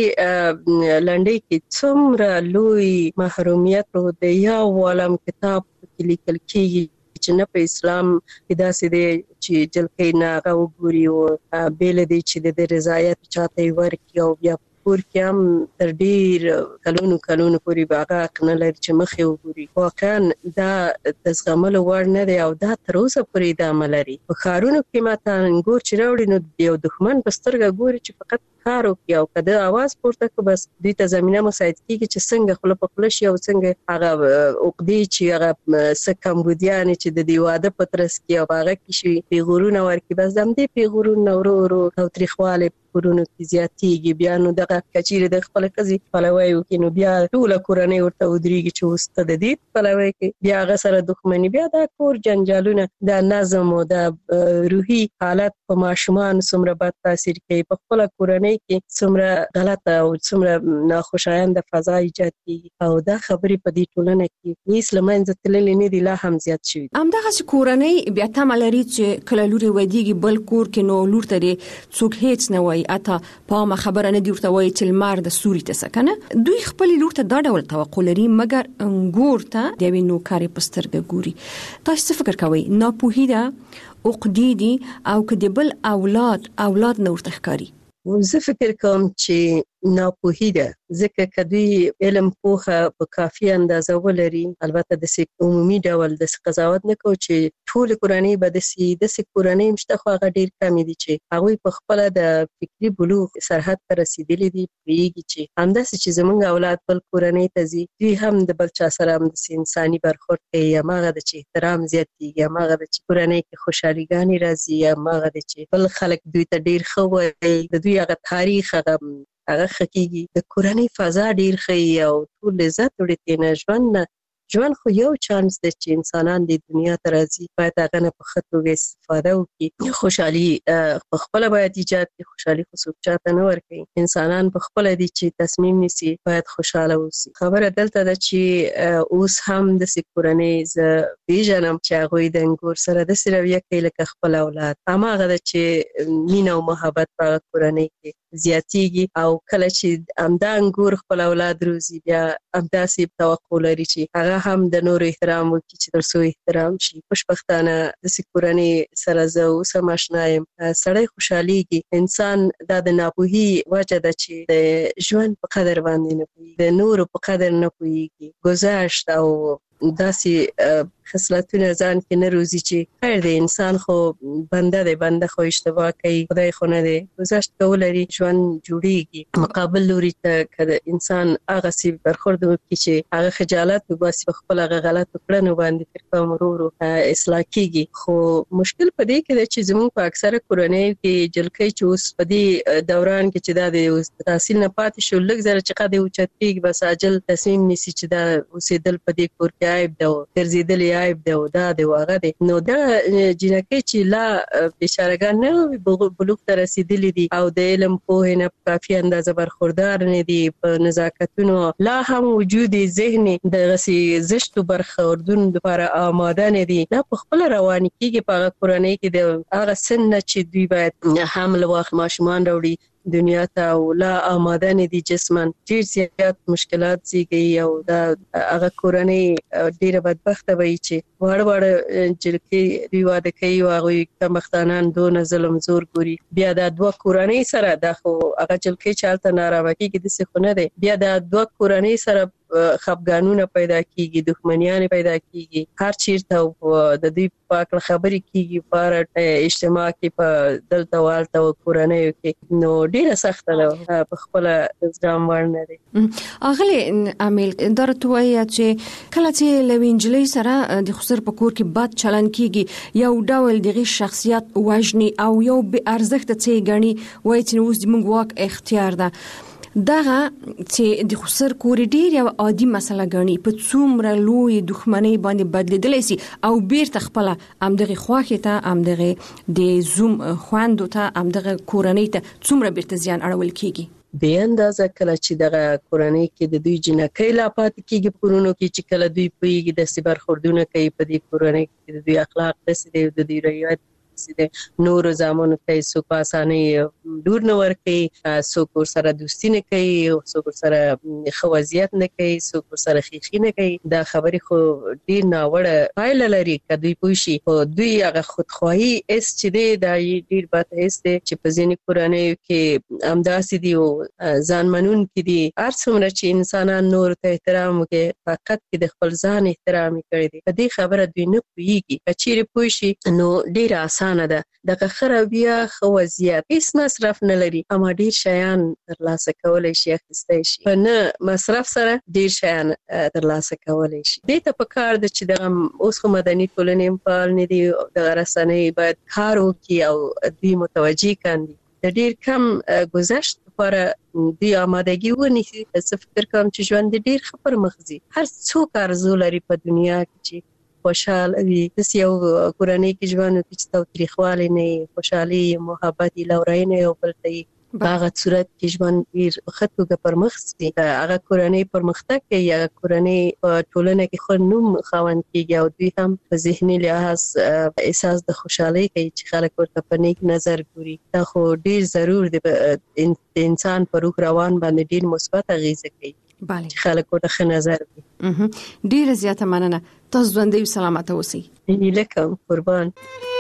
دې لنډۍ کې څومره لوی محرومیت د یو عالم کتاب کې لیکل کېږي چې نه په اسلام کې داسې دی چې جلکې نه هغه وګوري او بیل دی چې د رضایت چاته ورکړي او بیا کور کې هم تر ډیر کلونو کلونو پورې باغه کنه لري چې مخې وګوري. واقعا دا د زغملو وړ نه دی او دا تر اوسه پورې د عمل لري. په ښارونو کې ماته انګور چې راوړي نو یو دښمن په سترګه ګوري چې فقط کار وکړي او کده आवाज پورته کو بس دوی ته زمينه مساعد کیږي چې څنګه خپل په خپل شي او څنګه هغه عقدې چې هغه سکمبودیان چې د دیواده پترس کې او هغه کې شي پیغورونه ورکی بس دم دې پیغورونه ورو ورو او تاریخواله کورونو کې زیاتېږي. بیا نو دغه کچېره د خپل قضې پلوي وکړي نو بیا ټول کورنۍ ورته ودرېږي چې وسته د دې پلوي کې بیا هغه سره دښمنی بیا د کور جنجالونه د نظم او د روحي حالت په ماشومان څومره بد تاثیر کوي. په خپل کورنۍ کې څومره غلطه او څومره ناخوشایند فضا ایجاد کیږي او دا خبرې په دې ټولنه کې هیڅ لمنځه تللې نه دي لا هم زیات شوي. همدغه کورنۍ بیا تمه لري چې کله لوري ودیږي بل کور کې نو لور ته څوک هیڅ نه وایي اته په ما خبره نه دی ورته وایي چې المار د سوري ته سکنه دوی خپل لور ته دا ډول توقع لري مګر انګور ته د وینو کاری پسترګه ګوري. تاسو فکر کوئ ناپوهی ده عقدې دي او کدی بل اولاد اولاد نور تخکاری؟ زه فکر کوم چې ناپوهی ده ځکه کدی علم پوهه په کافي اندازه ولري البته د سیک عمومي ډول د قضاوت نه کو چې ټول کورنۍ به د سی د سیک کورنۍ مشته خو هغه ډیر کم دي چې هغه په خپل د فکری بلوغ سرحد ته رسیدلي دي پیږي چې همداسې چې زمونږ اولاد بل کورنۍ ته زی دوی هم د بل چا سره هم د انساني برخورد کوي یا ماغه د چې احترام زیاتېږي یا ماغه د چې کورنۍ کې خوشحالي ګانی راځي یا ماغه د چې بل خلک دوی ته ډیر خو وي د دوی هغه تاریخ هغه هغه خکېږي د کورنۍ فضا ډیر ښه او ټول عزت وړي نه ژوند ژوند خو یو چانس دی چې انسانان د دنیا ته راځي باید هغه نه په ښه توګه استفاده وکړي. خوشحالي په خپله باید ایجاد کړي خوشحالي خو څوک چاته نه ورکوي. انسانان په خپله دي چې تصمیم نیسي باید خوشحاله اوسي. خبره دلته ده چې اوس هم داسې کورنۍ زه پیژنم چې هغوی د انګور سره داسې رویه کوي لکه خپل اولاد. هماغه ده چې مینه او محبت په هغه کورنۍ کې زیاتېږي او کله چې همدا انګور خپل اولاد روزي بیا همداسې توقع لري چې هغه هم د نورو احترام وکړي چې تر څو احترام شي. خوشبختانه داسې کورنۍ سره زه اوس هم اشنا یم. سړی خوشحالېږي. انسان دا د ناپوهي وجه ده چې د ژوند په قدر باندې نه پوهېږي د نورو په قدر نه پوهېږي. گذشت او داسې خصلتونه ځان کې نه روزي چې خیر دی انسان خو بنده دی بنده خو اشتباه کوي خدای خو نه دی گذشت کول لري ژوند جوړیږي. مقابل لوري ته کله انسان هغه سی برخورد وکړي چې هغه خجالت وباسي په خپل هغه غلط کړنو باندې تر کوم ورو اصلاح کیږي. خو مشکل په دې کې دی چې زموږ په اکثره کورنۍ کې جلکې چې اوس په دې دوران کې چې دا د تحصیل نه پاتې شو لږ زره چې قد اوچت کیږي بس عاجل تصمیم نیسي چې دا اوسېدل په دې کور کې عیب ده ګرځېدل عیب ده او دا دی واغه دی. نو دا جنکې چې لا بیچارهګان نه بلوغ ته رسیدلي دي او د علم پوهې نه کافي اندازه برخوردار نه دي په نزاکتونو لا هم وجود ذهني د غسي زشتو برخوردون لپاره آماده نه دي. دا په خپل روان کېږي په کورنۍ کې د هغه سن چې دوی باید حمل واخ ماشومان راوړي دنیا ته او لا آماده نه دي جسمن ډیر زیات مشکلات زیږي او دا هغه کورنۍ ډیره بدبخته وي چې وړ وړ جلکې دوی واده کوي او هغوی کمبختانان دونه ظلم زور ګوري. بیا دا دوه کورنۍ سره دا خو هغه جلکې چې هلته ناروا کېږي داسې خو نه دی. بیا دا دوه کورنۍ سره خفګانونه پیدا کیږي دښمنیان پیدا کیږي هر چیرته د دوی په اړه خبرې کیږي په اجتماع کې په دلته والته کورنۍ کې نو ډیره سخته ده په خپل ځام ورنه دي. اغلی عامل درته وایي چې کله چې لوینجلی سره د خسر په کور کې بد چلن کیږي یو ډول دغه شخصیت وژني او یو به ارزښت څه غني وایي چې اوس د موږ واک اختیار ده دغه چې د خسر کور ډیر یو عادي مسله غني په څومره لوی دښمنۍ باندې بدلیدلی سي او بیرته خپل امدغه خواخه ته امدغه د زوم خواندو ته امدغه کورنۍ ته څومره بیرته زیان اړول کیږي. به اندازه کله چې دغه کورنۍ کې د دوی جنکې لا پات کیږي پرونو کې چې کله دوی پویږي د سبر خوردونه کوي په دې کورنۍ کې د دوی اخلاق دسي د دوی رویت د نور زامنو ته څوک په اسانۍ لور نه ورکوي، څوک ورسره دوستي نه کوي، څوک ورسره ښه وضعیت نه کوي، څوک ورسره خیخي نه کوي. دا خبرې خو ډېر ناوړه پایله لري که دوی پوه شي. خو دوی هغه خودخواهي حس چې دی دا ډېر بد حس دی چې په ځینې کورنیو کې همداسې دي او ځان منونکي دي. هر څومره چې انسانان نورو ته احترام وکړي فقط کې د خپل ځان احترام یې کړی دی. په دې خبره دوی نه پوهېږي. که چیرې پوه شي نو ډېره اسانه ده. دغه ښه رویه ښه وضعیت هېڅ مصرف نه لري، اما ډېر شیان ترلاسه کولی شي، اخیستی شي. په نه مصرف سره ډېر شیان ترلاسه کولی شي. دې ته په کار ده چې دغه اوس خو مدني ټولنې هم فعال نه دي، دغه رسنۍ باید کار وکړي او دوی متوجه کاندي. د ډېر کم گذشت لپاره دوی آمادګي ونیسي. زه فکر کوم چې ژوند ډېر ښه پر مخ ځي. هر څوک آرزو لري په دنیا کې چې خوشحاله وي. داسې یو کورنۍ کې ژوند وکړي چې تاوتریخوالی نه وي، خوشحالي، محبت، لورینه یو بل ته وي. په هغه صورت کې ژوند ډېر ښه توګه پر مخ ځي. هغه کورنۍ پرمختګ کوي، هغه کورنۍ په ټولنه کې ښه نوم خاوند کېږي او دوی هم په ذهني لحاظ احساس د خوشحالۍ کوي چې خلک ورته په نیک نظر ګوري. دا خو ډېر ضرور دی، د انسان په روح روان باندې ډېر مثبت اغېزه کوي چې خلک ورته ښه نظر کوي. ډېره زیاته مننه. تاسو ژوندی او سلامته اوسئ. هیله کوم. قربان.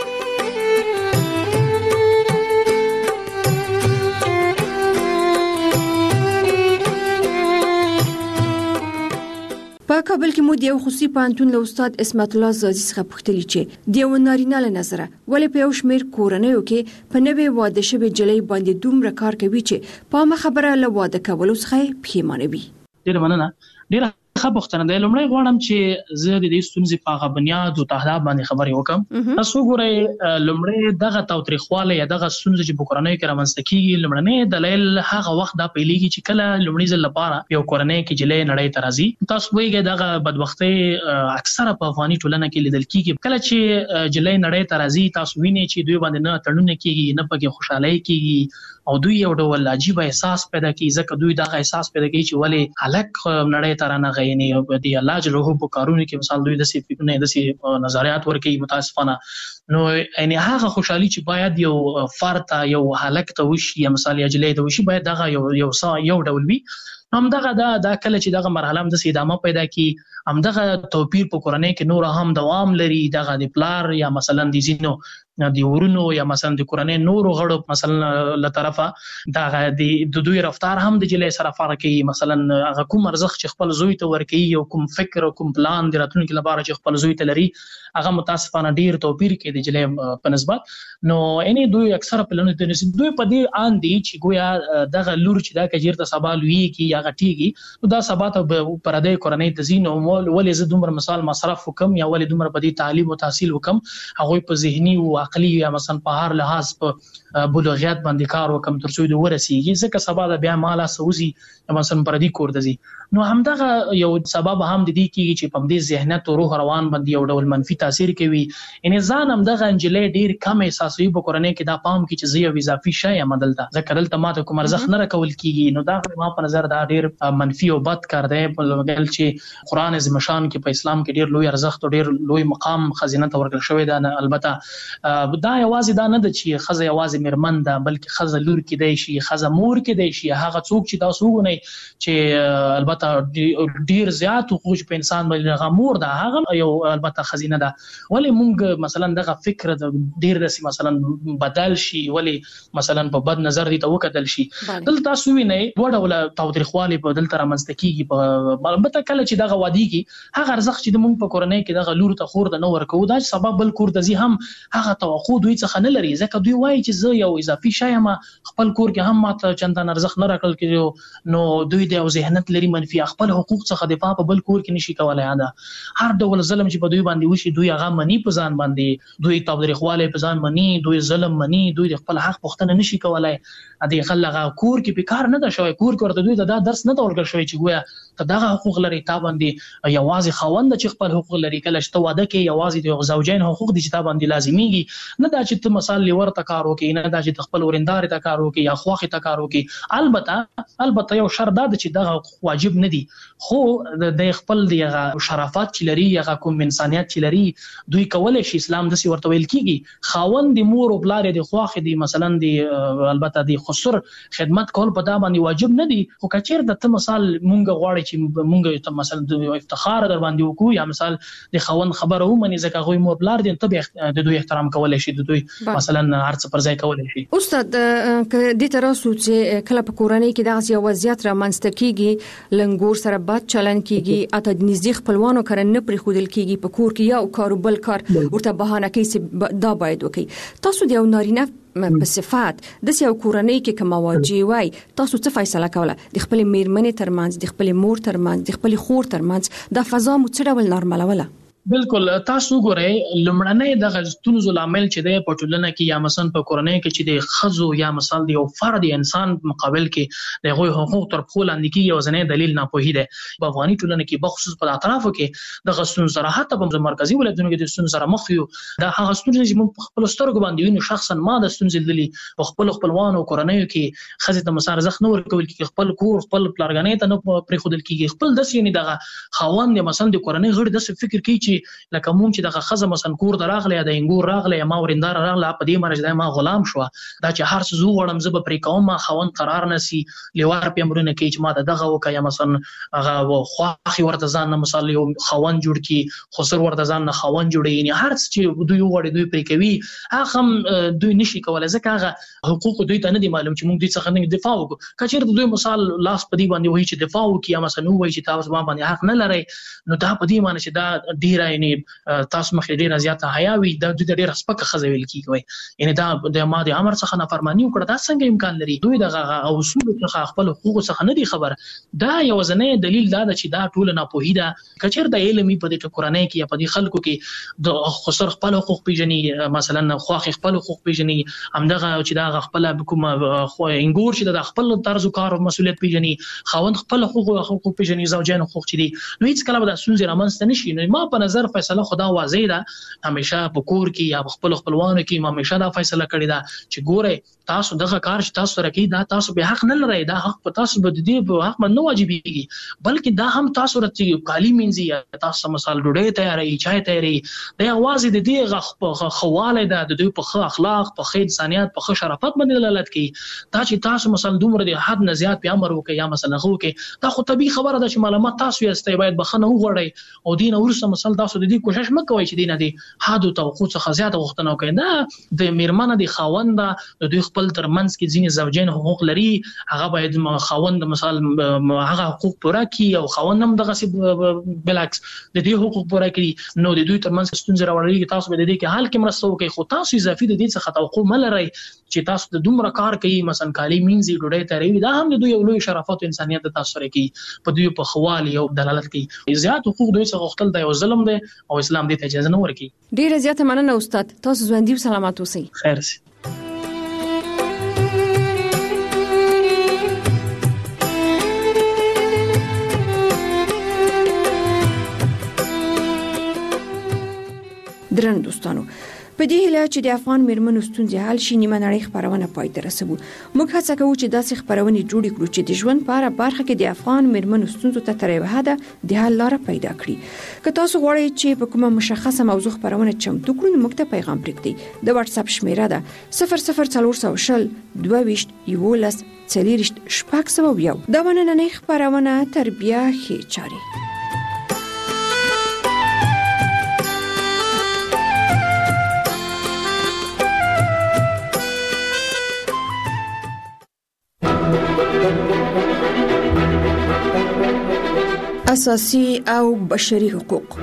په کابل کې مو د یو خصوصي پوهنتون له استاد اسمت الله زازي څخه پوښتلي چې د یو نارینه له نظره ولې په یو شمېر کورنیو کې په نوې واده شوې جلۍ باندې دومره کار کوي چې په عامه خبره له واده کولو څخه پښیمانه وي. ډېره مننه. ډېره ښه پوښتنه ده. لومړی غواړم چې زه د دې ستونزې په هغه بنیاد او تهداب باندې خبرې وکړم. تاسو ګورئ لومړی دغه تاوتریخوالی یا دغه ستونزې چې په کورنیو کې رامنځته کېږي، لومړنی دلیل هغه وخت دا پیلېږي چې کله لومړي ځل لپاره یو کورنۍ کې جلۍ نړۍ ته راځي. تاسو پوهېږئ دغه بدبختۍ اکثره په افغاني ټولنه کې لیدل کېږي. کله چې جلۍ نړۍ ته راځي تاسو وینئ چې دوی باندې نه تړونه کېږي، نه پکې خوشحالۍ کېږي او دوی یو ډول عجیب احساس پیدا کوي. ځکه دوی دغه احساس پیدا کوي چې ولې هلک نړۍ ته رانغی، یعنې د الله جل جلاله په کارونو کې مثال دوی داسې فکرونه داسې نظریات ورکوي متاسفانه. نو یعنې هغه خوشحالي چې باید یو فرد ته یو هلک ته وشي یا مثال یا جلۍ ته وشي باید دغه یو یو یو ډول وي. همدغه دا دا کله چې دغه مرحله هم داسې ادامه پیدا کړي، همدغه توپیر په کورنۍ کې نور هم دوام لري. دغه د پلار یا مثلا د ځینو د ورونو یا مثلا د کورنۍ نورو غړو مثلا له طرفه دغه د دوی رفتار هم د جلۍ سره فرق کوي. مثلا هغه کوم ارزښت چې خپل زوی ته ورکوي او کوم فکر او کوم پلان د راتلونکي لپاره چې خپل زوی ته لري هغه متاسفانه ډیر توپیر کوي د جلۍ په نسبت. نو یعنې دوی اکثره پلانونه د دوی په دې آن دي چې ګویا دغه لور چې دا کجیرته سبا لویږي یا غټیږي نو دا سبا ته پردې کورنۍ ته ځي. نو ولې زه دومره مثال مصرف وکم یا ولې دومره په دې تعلیم او تحصیل وکم، هغوی په ذهني او عقلي یا مثلا په هر لحاظ په بلوغیت باندې کار وکم تر څو دوی ورسیږي. ځکه سبا د بیا مالا سوزي مثلا پردې کور ته ځي. نو همدغه یو سبب هم د دې کېږي چې په دې ذهنیت او روح روان باندې یو ډول منفي تاثیر کوي. یعنې ځان همدغه نجلۍ ډېر کم احساسوي په کورنۍ کې، دا پام کوي چې زه یو اضافي شی یم دلته، ځکه دلته ماته کوم ارزښت نه راکول کېږي. نو دا ما په نظر دا ډېر منفي او بد کار دی. بل چې قرآن عظیم شان کې په اسلام کې ډېر لوی ارزښت او ډېر لوی مقام ښځینه ته ورکړل شوی دی. البته دا یوازې دا نه ده چې ښځه یوازې مېرمن ده، بلکې ښځه لور کېدی شي، ښځه مور کېدی شي. هغه څوک چې تاسو وګورئ چې البته ډیر زیات حقوق په انسان باندې هغه مور ده، هغه یو البته خزینه ده. ولې مونږ مثلا دغه فکر د ډیر داسې مثلا بدل شي، ولې مثلا په بد نظر دي ته وکتل شي. دلته تاسو وینئ دوه ډوله تاوتریخوالی په دلته رامنځته کېږي. په البته کله چې دغه وادېږي هغه ارزښت چې موږ په کورنۍ کې دغه لور ته خور ته نه ورکوو، دا سبب بل کور ته ځي هم هغه توقع دوی څخه نه لري. ځکه دوی وایي چې زه یو اضافي شی یم، خپل کور کې هم ماته چندان ارزښت نه راکړل کېږي. نو دوی د یو ذهنیت لري منفي، خپل حقوق څخه دفاع په بل کور کې نشي کولای. دا هر ډول ظلم چې په دوی باندې وشي دوی هغه مني په ځان باندې، دوی تاوتریخوالی په ځان مني، دوی ظلم مني، دوی د خپل حق پوښتنه نشي کولای. د خلک کور کې په کار نه ده شوی، کور کې ورته دوی ته دا درس نه ده ورکړل شوی چې ګویا ته دغه حقوق لري، تا باندې یوازې خاوند چې خپل حقوق لري. کله چې ته واده کې یوازې د زوجین حقوق دي چې تا باندې لازميږي، نه دا چې ته مثال لور ته کار وکې، نه دا چې خپل ورندار ته کار وکې یا خواخې ته کار وکې. البته البته یو شرط دا چې دغه واجب نه دي، خو د خپل دغه شرافت چې لري یا کوم انسانيت چې لري دوی کولای شي. اسلام د سی ورته ویل کیږي خاوند د مور او بلار د خواخې دي مثلا د البته د خسر خدمت کول په دا باندې واجب نه دي. خو کچیر د ته مثال مونږ غواړي چې مونږ ته مثلا د افتخار در باندې وکړو یا مثال د خاوند خبره ومني ځکه غوي مور بلار دي ته د دوی احترام کولای شي، د دوی مثلا هرڅ پر ځای کولای شي. استاد د تراسو چې کله په کورنۍ کې دغه یو وضعیت را منځته کیږي، لنګور سره بد چلن کیږي، اته د نږدې خپلوانو کړه نه پرې خودل کیږي، په کور کې یو کار بل کار ورته بهانه کوي چې دا باید وکړي. تاسو د یو نارینه په صفات د یو کورنۍ کې کوم واجب وای تاسو څه فیصله کوله د خپل میرمنې ترمنځ، د خپل مور ترمنځ، د خپل خور ترمنځ د فضا مو څه ډول نارملوله؟ بالکل تاسو ګورئ لمړنۍ د غزتونو لامل چې د پټولنه کې یا مثلا په کورنۍ کې چې د خزو یا مثال د یو فرد انسان مقابل کې د غوي حقوق تر خپل اندکی یو ځنې دلیل نه پوهیده. په افغاني ټولنه کې بخصوص په اطرافو کې د غزتون سره حتی په مرکزی ولایتونو کې د غزتون سره مخ یو د هغه ستونزې چې موږ خپل سترګو باندې وینو. شخصا ما د ستونزې دلی په خپل خپلوانو کورنۍ کې خزه ته مسار زخ نه ورکول کې خپل کور خپل پلارګنې ته نه پرې خودل کېږي. خپل د سینې دغه خاوند مثلا د کورنۍ غړي د فکر کوي چې لکه مونږ چې دغه خزه مثلا کور دراغله یا د انګور راغله یا ما ورندار راغله په دې مرز د ما غلام شو دا چې هر څه زو وړم زب پرې کوم ما خوند قرار نسی لیوار په امرونه کې چې ما دغه وکا یا مثلا هغه خواخي ورته ځان نه مثلا یو خوند جوړ کی خسر ورته ځان نه خوند جوړي یعنی هر څه چې دوی وړي دوی پرې کوي هغه دوی نشي کولای ځکه هغه حقوق دوی ته نه دي معلوم چې مونږ دوی څخه نه دفاع وکړو. کچیر دوی مثال لاس په دې باندې وایي چې دفاع وکړي یا مثلا وایي چې تاسو باندې حق نه لري، نو دا په دې معنی چې دا ډیره یعنی تاسو مخې ډیره زیاته حیا وي دا د ډیره سپکه خزویل کیږي یعنی دا د ماده امر څخه نافرمانی وکړه. دا څنګه امکان لري؟ دوی دغه اصول څخه خپل حقوق څخه نه دي خبر. دا یو ځنې دلیل دا چې دا ټول نه پوهی دا کچیر د علمي په دې کورنۍ کې یا په دې خلکو کې د خسر خپل حقوق پیژني مثلا خواخ خپل حقوق پیژني همدغه چې دا خپل کوم خو انګور چې د خپل طرز کار او مسولیت پیژني خاوند خپل حقوق حقوق پیژني زوجین حقوق چې دي نو هیڅ کله به د سونځ رامنځته نشي. نو ما په نظر فیصله خدا واضح ده همیشه په کور کې یا خپل خپلوانو کې ما همیشه دا فیصله کړې ده چې ګوره تاسو دغه کار چې تاسو سره کوي دا تاسو به حق نه لرئ، دا حق په تاسو به دي په حق نه واجبېږي بلکې دا هم تاسو رته کالی منځي یا تاسو مثال ډوډۍ تیاری چای تیاری د اواز د دې غ خواله ده د دوی په خ اخلاق په خ انسانيت په خ شرافت باندې دلالت کوي. دا چې تاسو مثلا دومره د حد نه زیات په امر وکي یا مثلا خو کې دا خو طبيعي خبره ده چې معلومات تاسو یې استای باید بخنه وغوړی او دین ورسره مثلا تاسو د دې کوشش مکوئ چې دینه دي حد توقع څخه زیاته وختونه کوي. دا د میرمنه د خاوند د دوی خپل ترمنځ کې ځینې زوجین حقوق لري هغه باید خاوند مثال هغه حقوق پوره کړي او خاوند هم دغه بلکس د دې حقوق پوره کړي. نو د دوی ترمنځ ستونزې راوړي تاسو به د دې کې حل کې مرسته وکړي خو تاسو اضافي د دې څخه توقع ملرئ چې تاسو د دومره کار کوي مثلا کالی مینځي ډوډۍ تیاری دا هم د دوی یو لوی شرافت او انسانيت د تاسو سره کوي په دوی په خوالي او دلالت کوي. زیات حقوق دوی څخه غوښتل د یو ظلم دی او اسلام دې ته اجازه نه ورکوي. ډیره زیاته مننه استاد، تاسو ژوندۍ او سلامات اوسئ. خیر سي. درنو دوستانو په دې هیله چې د افغان میرمنو ستونزې حل شي نیمه نړۍ خبرونه پای ته رسوو. موږ هڅه کوو چې داسې خبرونه جوړ کړو چې د ژوند په اړه برخه کې د افغان میرمنو ستونزو ته تر یوه حده د حل لاره پیدا کړي. که تاسو غواړئ چې په کومه مشخصه موضوع خبرونه چمتو کړو نو موږ ته پیغام پرېږدئ. د واتس اپ شمیره ده صفر صفر څلور سوه شل دوه ویشت یولس څلېرویشت شپږ سوه یو. دا نننۍ خبرونه تربیه ښې چارې. اساسي او بشري حقوق.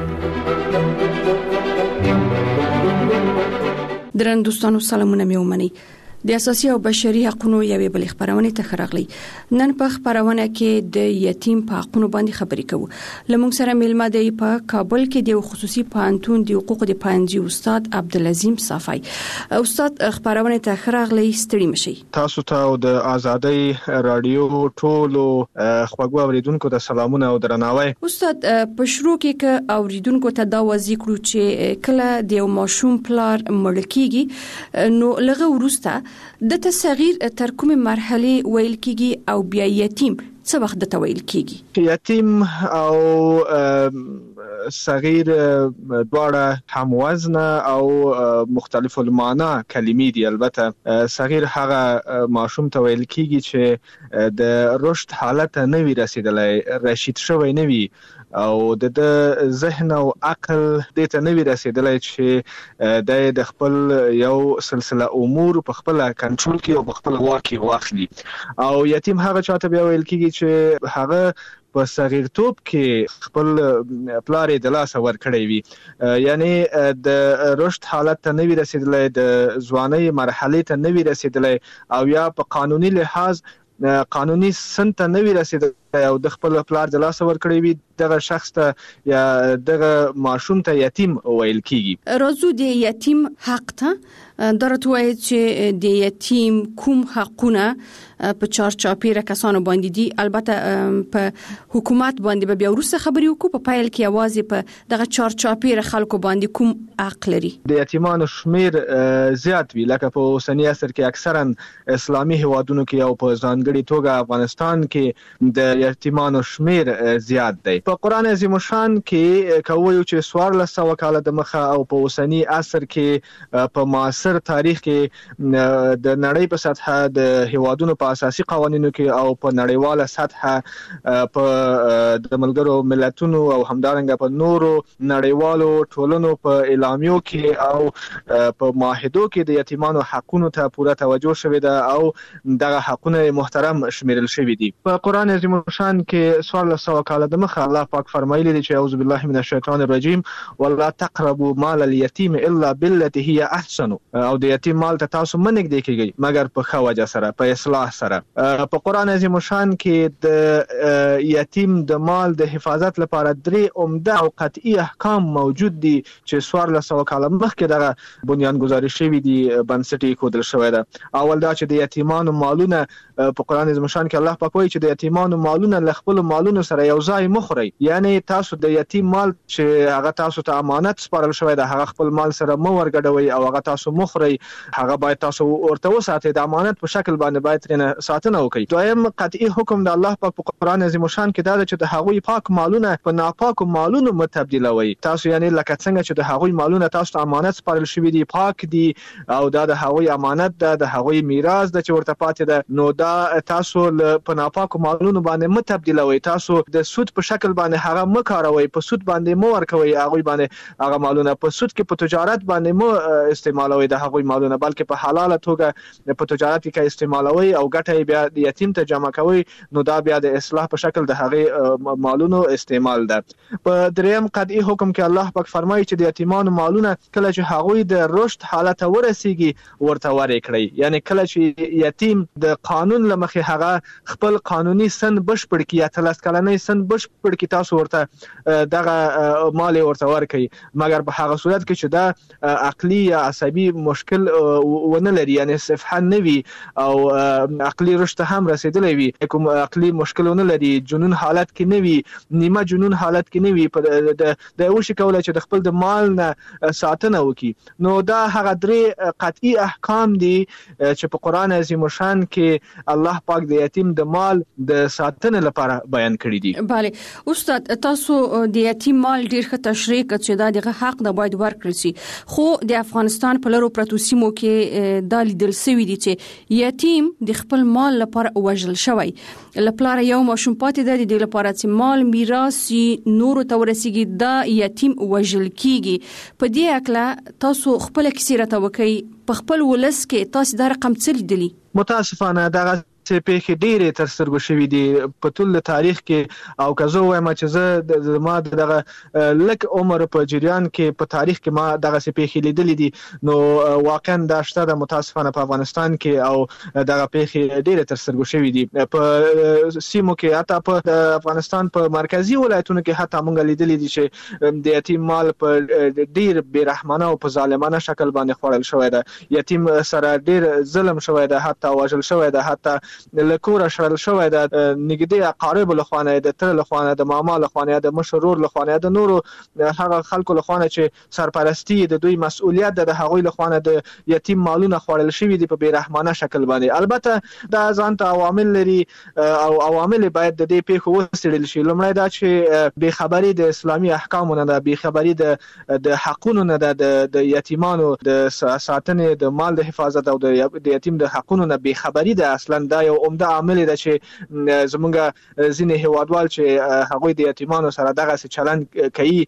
درنو دوستانو سلامونه مې ومنئ. د اساسي او بشري حقوقو یوې بلې خبرونه ته خراغلي. نن په خبرونه کې د یتیم په حقوقو باندې خبرې کوو. لمونږ سره ملما دی په کابل کې د خصوصي پانتون د حقوقو د پانځي استاد عبدالعظیم صافی. استاد خبرونه ته خراغلي، ستړي مشي. تاسو ته او د آزادۍ رادیو ټولو خواږه اوریدونکو ته سلامونه او درناوی. استاد په شروع کې ک اوریدونکو ته دا وځي کړو چې کله د ماشوم پلار مړ کیږي نو لغه ورسته د تصغیر تر کومه مرحله ویل کیږي او بیا یتیم څه وخت د تویل کیږي؟ یتیم او صغیر دواړه هم وزن او مختلف المعنا کلمې دي. البته صغیر هغه ماشوم تویل کیږي چې د رشد حالت نه وی رسیدلای، رشید شوی نه وی او د ذهن او عقل د ته نه وی رسیدلای چې د خپل یو سلسله امور په خپل کنټرول کې او په خپل واکي واخلي. او یتیم هغه چاته بیا ویل کیږي چې هغه په صغیرتوب کې خپل پلار د لاس ور کړی وي، یعنی د رشد حالت ته نه وی رسیدلای، د ځواني مرحله ته نه وی رسیدلای او یا په قانوني لحاظ قانوني سن ته نه وی رسیدلای او د خپل پلار د لاس ور کړی وي، دغه شخص ته یا دغه ماشوم ته یتیم ویل کیږي. راځو د یتیم حق ته درته وایي چې د یتیم کوم حقونه په چار چاپیره کسانو باندې دي. البته په حکومت باندې به بیا ورسره خبرې وکړو، په پایل کې आवाज په دغه چار چاپیره خلکو باندې کوم حق لري. د یتیمانو شمیر زیات وی، لکه په اوسنی عصر کې اکثرا اسلامي هیوادونو کې او په ځانګړي توګه افغانستان کې د یتیمانو شمیر زیات دی. په قران عظیم شان کې کوي چې سوار لسو کاله د مخه او په اوسنی عصر کې په معاصر تاریخ کې د نړۍ په سطحه د هیوادونو په اساسي قوانینو کې او په نړیواله سطحه په د ملګرو ملتونو او همدارنګه په نورو نړیوالو ټولنو په اعلامیو کې او په معاهدو کې د یتیمانو حقونو ته پوره توجه شوې ده او دغه حقونه محترم شمیرل شوې دي. په قران عظیم شان کې سوار لسو کاله د مخه الله پاک فرمایلی دی چې اعوذ بالله من الشیطان الرجیم ولا تقربوا مال اليتيم الا بالتي هي احسن، او د یتیم مال ته تاسو منګ دی کیږي مگر په ښه وجه سره، په اصلاح سره. په قران عظیم شان کې د یتیم د مال د حفاظت لپاره درې عمده او قطعي احکام موجود دي چې سوار لسو کاله مخکې دغه بنیانګذاري شوی دي، بنسټي کودل شوی ده. اول دا چې د یتیمانو مالونه په قران عظیم شان کې الله پاک وایي چې د یتیمانو مالونه ل خپل مالونو سره یو ځای مخوري، یعنی تاسو د یتیم مال چې هغه تاسو ته امانت سپارل شوی ده هغه خپل مال سره مو ورګډوي او هغه تاسو مخوري، هغه باید تاسو ورته وساتئ، د امانت په شکل باندې باید ترنه ساتنه وکړئ. دویم قطعي حکم د الله پاک په قران عظیم شان کې دا ده چې د هغوی پاک مالونه په ناپاکو مالونو متبدلوي. تاسو یعنی لکه څنګه چې د هغوی مالونه تاسو ته امانت سپارل شوی دي پاک دي او دا د هغوی امانت ده، د هغوی میراث ده چې ورته پاتې ده، نو دا تاسو په ناپاکو مالونو باندې متبدلوي. تاسو د سود په شکل باندې هغه مکاروي، په سود باندې مو ورکوي هغه باندې هغه مالونه، په سود کې په تجارت باندې مو استعمالوي د هغه مالونه، بلکې په حلاله توګه په تجارت کې استعمالوي او ګټه بیا د یتیم ته جمع کوي، نو دا بیا د اصلاح په شکل د هغه مالونو استعمال ده. په دریم قطعي حکم کې الله پاک فرمایي چې د یتیمانو مالونه کله چې هغه د رشد حالت ورسیږي ورته ورکړي، یعنی کله چې یتیم د قانون لمخې هغه خپل قانوني سن بشپړ کړي یا تلس کلنۍ سن بشپړ کړي، تاسو ورته دغه مال ورته ورکړي، مګر په هغه صورت کې چې دا عقلي یا عصبي مشکل ونه لري، یعنی صفحه نه وي او عقلي رشد هم رسیدلی وي، کوم عقلي مشکل ونه لري، جنون حالت کې نه وي، نیمه جنون حالت کې نه وي، د د وشي کولای چې د خپل د مال نه ساتنه وکړي. نو دا هغه درې قطعي احکام دي چې په قران عظیم شان کې الله پاک د یتیم د مال د ساتنې لپاره بیان کړی دي. bale استاد تاسو د یتیم مال ډیر ښه تشریح کړ چې دا دغه حق نه باید ورکړل شي، خو د افغانستان په لرو پرتو سیمو کې د لیدل سوي دي چې یتیم د خپل مال لپاره وژل شوی، لپاره یو ماشوم پاتې د دې لپاره چې مال میراث نور ته ورسیږي دا یتیم وژل کیږي. په دې اکله تاسو خپل کیسه راته وکړئ، په خپل ولس کې تاسو دا رقم څه لیدلی؟ متاسفانه دغه څه پیښې ډېرې تر سترګو شوې دي په ټول تاریخ کې او که زه وایم چې زه د ما دغه لک عمر په جریان کې په تاریخ کې ما دغه څه پیښې لیدلې دي نو واقعا دا شته د متاسفانه په افغانستان کې او دغه پیښې ډېرې تر سترګو شوې دي په سیمو کې حتی په افغانستان په مرکزی ولایتونو کې حتی موږ لیدلې دي چې د یتیم مال په ډېر بیرحمانه او په ظالمانه شکل باندې خوړل شوی دی یتیم سره ډېر ظلم شوی دی حتی وژل شوی دی حتی له کوره شړل شوی دی نږدې اقارب له خوا نه د تر له خوا نه د ماما له خوا نه د مشرور له خوا نه د نورو هغه خلکو له خوا نه چې سرپرستی د دوی مسؤلیت د هغوی له خوا نه د یتیم مالونه خوړل شوي دي په بیرحمانه شکل باندې البته دا ځان ته عوامل لري او عوامل باید د دې پیښو وڅېړل شي لومړی دا چې بې خبري د اسلامي احکامو نه ده بې خبري د د حقونو نه ده د یتیمانو د ساتنې د مال د حفاظت او د یتیم د حقونو نه بې خبري ده اصلا دا یو عمده عامل دی چې زمونږ ځینې هیوادوال چې هغوی د یتیمانو سره دغه څه چلند کوي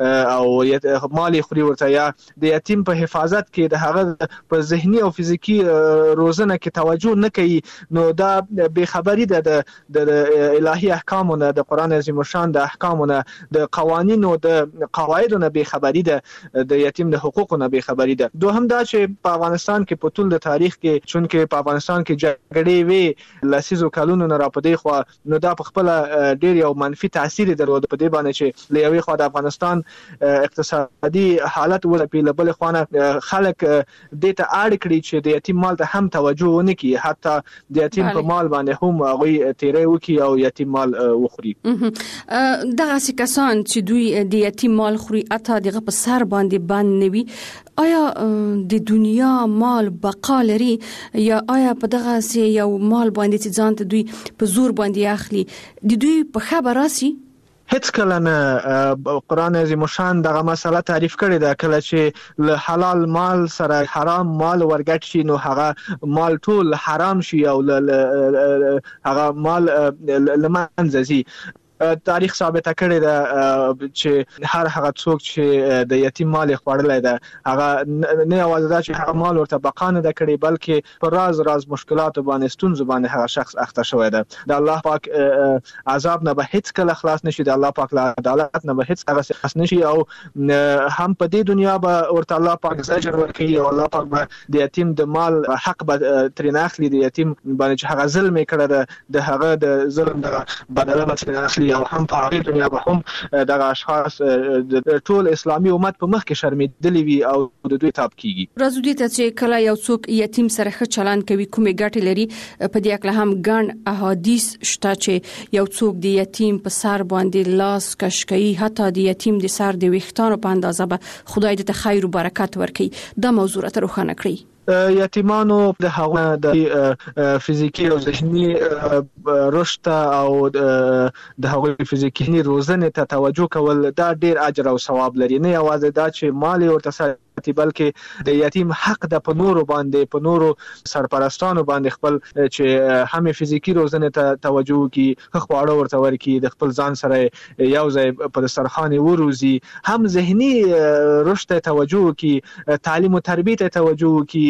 او مال خوري ورته یا د یتیم په حفاظت کې د هغه په ذهني او فزیکی روزنه کې توجه نه کوي نو دا بې خبري ده د الهي احکامو نه د قران عظیم الشان د احکامو نه د قوانینو د قواعدو نه بې خبري ده د یتیم د حقوقو نه بې خبري ده دوهم دا چې په افغانستان کې په ټول د تاریخ کې چونکه په افغانستان کې جګړې وی لسیزو کلونو نه را پدې خو نو دا په خپل ډېر یو منفي تاثیر درلود په دې باندې چې لوي خو د افغانستان اقتصادي حالت ولې په بل خوانه خلک د ته اړ کړی چې د یتیم مال ته هم توجه ونه کوي حتی د یتیم په مال باندې هم هغه تیرې وکي او یتیم مال وخوري دغه کسان چې دوی د یتیم مال خوري اته دغه په سر باندې باندې نوي آیا د دنیا مال بقا لري یا آیا په دغه سي یو مال باندې چې ځان ته دوی په زور باندې اخلي د دوی په خبر راسي هیڅ کله نه قران عظیم شان دغه مسله تعریف کړی دا کله چې له حلال مال سره حرام مال ورګټ شي نو هغه مال ټول حرام شي او هغه مال لمنځه ځي تاریخ ثابت کړی دا چې هر هغه څوک چې د یتیم مال خوړلای دا هغه نه یوازې دا چې هغه مال ورته بقا نه کړی بلکې پر راز راز مشکلات باندې ستونزې باندې هغه شخص اخته شوی دی د الله پاک عذاب نه به هیڅ کله خلاص نشي د الله پاک له عدالت نه به هیڅ هغه خلاص نشي او هم په دې دنیا به ورته الله پاک زجر ورکوي او الله پاک به د یتیم د مال حق به ترې نه اخلي د یتیم باندې چې هغه ظلم یې کړی دی د هغه د ظلم د بدله به ترې نه اخلي او هم په هغه دنیا به هم دغه اشخاص د ټول اسلامي امت په مخ کې شرمېدلي وي او د دوی تاب کیږي راځو دې ته چې کله یو څوک یتیم سره ښه چلند کوي کومې ګټې لري په دې اړه هم ګڼ احادیث شته چې یو څوک د یتیم په سر باندې لاس کش کوي حتی د یتیم د سر د ویښتانو په اندازه به خدای دې ته خیر او برکت ورکړي دا موضوع ته روښانه کړئ یتیمانو د هغه د فزیکی او ذهني رشد او د هغه فزیکی روزنې ته توجه کول دا ډیر اجر او ثواب لري نه یوازې دا چې مال ورته بلکې د یتیم حق د په نورو باندې په نورو سرپرستانو باندې خپل چې هم فزیکی روزنې ته توجه کوي خواړه ورته ورکي د خپل ځان سره یو ځای په دسترخوان وروزي هم ذهني رشد ته توجه کوي تعلیم او تربیت ته توجه کوي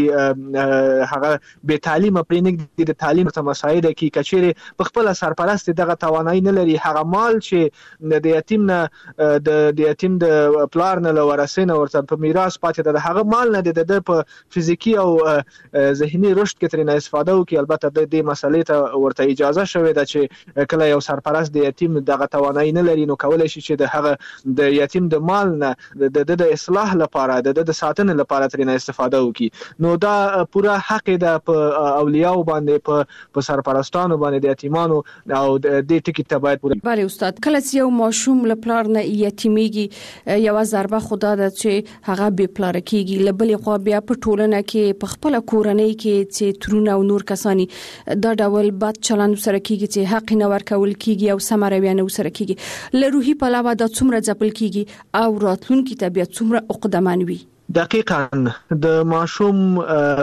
هغه به تعلیم پرېنګ د تعلیم ته مساعده کوي کچېره په خپل سرپرست دغه توانایي نه لري هغه مال چې د یتیم نه د یتیم د پلار نه لورسینه ورته په میراث چې د هغه مال نه د په فزیکی او ذهني رشد کې ترنه استفاده وکړي البته د دې مسلې ته ورته اجازه شوې ده چې کله یو سرپرست د یتیم دغه توانایي نه لري نو کولای شي چې د هغه د یتیم د مال نه د د اصلاح لپاره د د ساتنې لپاره ترنه استفاده وکړي نو دا پوره حق ده په اولیاء باندې په په سرپرستانو باندې د یتیمانو او د دې ټکی ته باید پوره بله استاد کله چې یو ماشوم لپاره نه یتیمیږي یو ضربه خدا ده چې هغه به لارکېږي لبلې خو بیا په ټولنه کې په خپل کورنۍ کې چې ترونه او نور کسانی دا ډول بد چلند سره کېږي چې حق نه ورکول کېږي او سمره نه سره کېږي له روحي په علاوه د څومره ځپل کېږي او راتلونکي طبيعت څومره عقدمن وي دقیقاً د ماشوم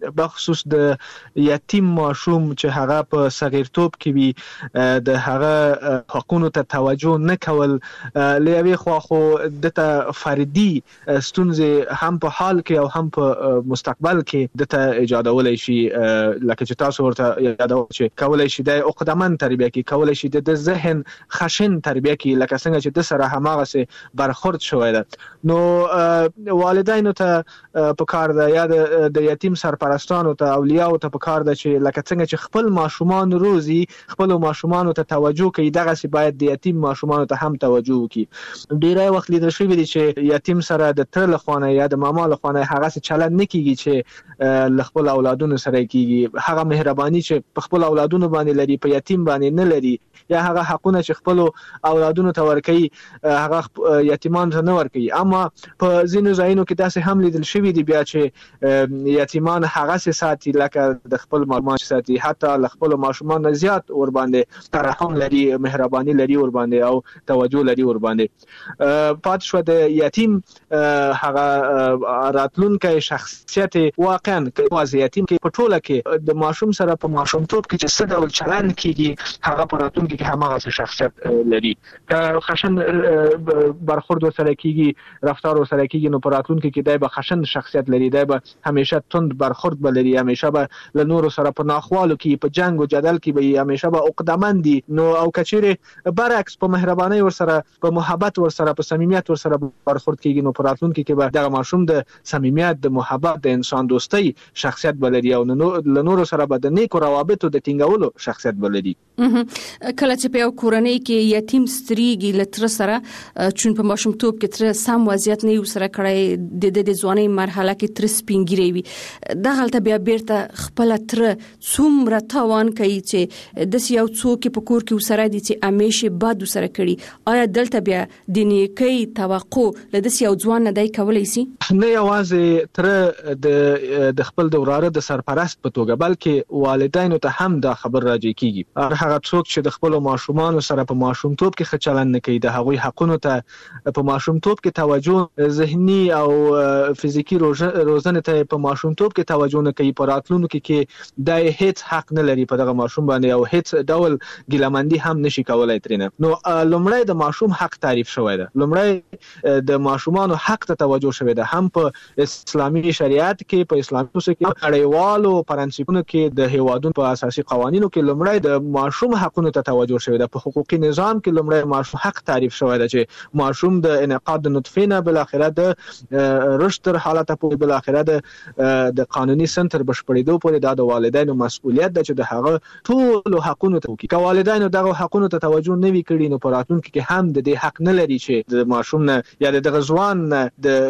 بخصوص د یتیم ماشوم چې هغه په صغیرتوب کې وي د هغه حقوقو ته توجه نه کول، لوي خو خو دته فردي ستونزې هم په حال کې او هم په مستقبل کې دته ایجادولای شي، لکه چې تاسو ورته یادول چې کولای شي د عقدمن تربیه کې، کولای شي د ذهن خشن تربیه کې، لکه څنګه چې د سره هماغه سي برخورد شوی ده. نو والدینو ته په کار ده یا د یتیم سرپرستانو ته اولیاء ته په کار ده چې لکه څنګه چې خپل ماشومان روزي خپل ماشومان ته توجه کوي، دغه سي باید د یتیم ماشومان ته هم توجه وکړي. ډیری وخت لیدل شوی دی چې یتیم سره د تر لخوانه یا د ماما لخوانه هغه څه چلند نه کیږي چې خپل اولادونو سره کیږي. هغه مهرباني چې په خپل اولادونو باندې لري په یتیم باندې نه لري، یا هغه حقونه چې خپل اولادونو ته ورکوي هغه یتیمان ته نه ورکوي. اما په ځینو ځایونو کې داسې هم لیدل شوی دی بیا چې یتیمان هغه ساتي لکه د خپل ماشومان ساتي، حتی ل خپل ماشومان زیات ور باندې ترحم لري، مهرباني لري ور باندې او توجه لري ور باندې. پات شو د یتیم هغه راتلونکي شخصیت واقعا واځي یتیم کې په ټوله کې د ماشوم سره په ماشومتوب کې چې څه ډول چلند کیږي هغه په راتلونکي کې هماغه شخصیت لري. که خشن برخورد سره کیږي، رفتار سره کیږي، نو په راتلونکي کې دای به خشن شخصیت لري، دای به همیشه تند برخورد بلري، همیشه به له نور سره په ناخوالو کې په جنگ او جدل کې به همیشه به عقدمن دي. نو او کچيره برعکس په مهرباني ور سره په محبت ور سره په صمیمیت ور سره برخورد کیږي، نو په راتلونکي کې به دغه ماشوم د صمیمیت، د محبت، د انسان دوستۍ شخصیت بلري او له نور سره به د نیکو روابطو د ټینګولو شخصیت بلري. کله چې په یو کورنۍ کې یتیم ستريږي لتر سره چون په ماشومتوب کې تر سم وضعیت نه یو سره کړی د د ځواني مرحله کې تر سپینګری وي، د غلطه بیا بیرته خپل تر څومره تاوان کوي چې د یو څوک په کور کې وسره دي چې همیشه باد وسره کړي. آیا دلته بیا د نیکی توقع له د یو ځوان نه دی کولای شي؟ نه یوازې تر د د خپل د وراره د سرپرست په توګه بلکې والدینو ته هم دا خبر راځي کیږي. هغه څوک چې د خپل ماشومان سره په ماشومتوب کې خچلن نه کوي، د هغوی حقونو ته په ماشومتوب کې توجه، ذهني او فزیکی روزنه ته په ماشومتوب کې توجه نه کوي، په راتلونکو کې د هیڅ حق نه لري په دغه ماشوم باندې او هیڅ ډول ګیلمندي هم نشي کولای ترنه. نو لومړی د ماشوم حق تعریف شوی دی، لومړی د ماشومانو حق ته توجه شوی دی، هم په اسلامي شریعت کې، په اسلامي اصولو کې، اړیوالو پرنسپونو کې، د هیوادونو په اساسي قوانینو کې لومړی د ماشوم حقونو ته توجه شوی دی. په حقوقي نظام کې لومړی ماشوم حق تعریف شوی دی چې ماشوم د انعقاد د نطفه نه بل اخره د رشد تر حالت په بل اخره د د قانوني سنتر بشپړېدو پورې د والدینو مسؤلیت ده چې د هغه ټول حقونو ته وکړي. که والدینو دغه حقونو ته توجه نه وي کړی، نو په راتلونکي کې هم د دې حق نه لري چې د ماشوم نه یا د ځوان نه د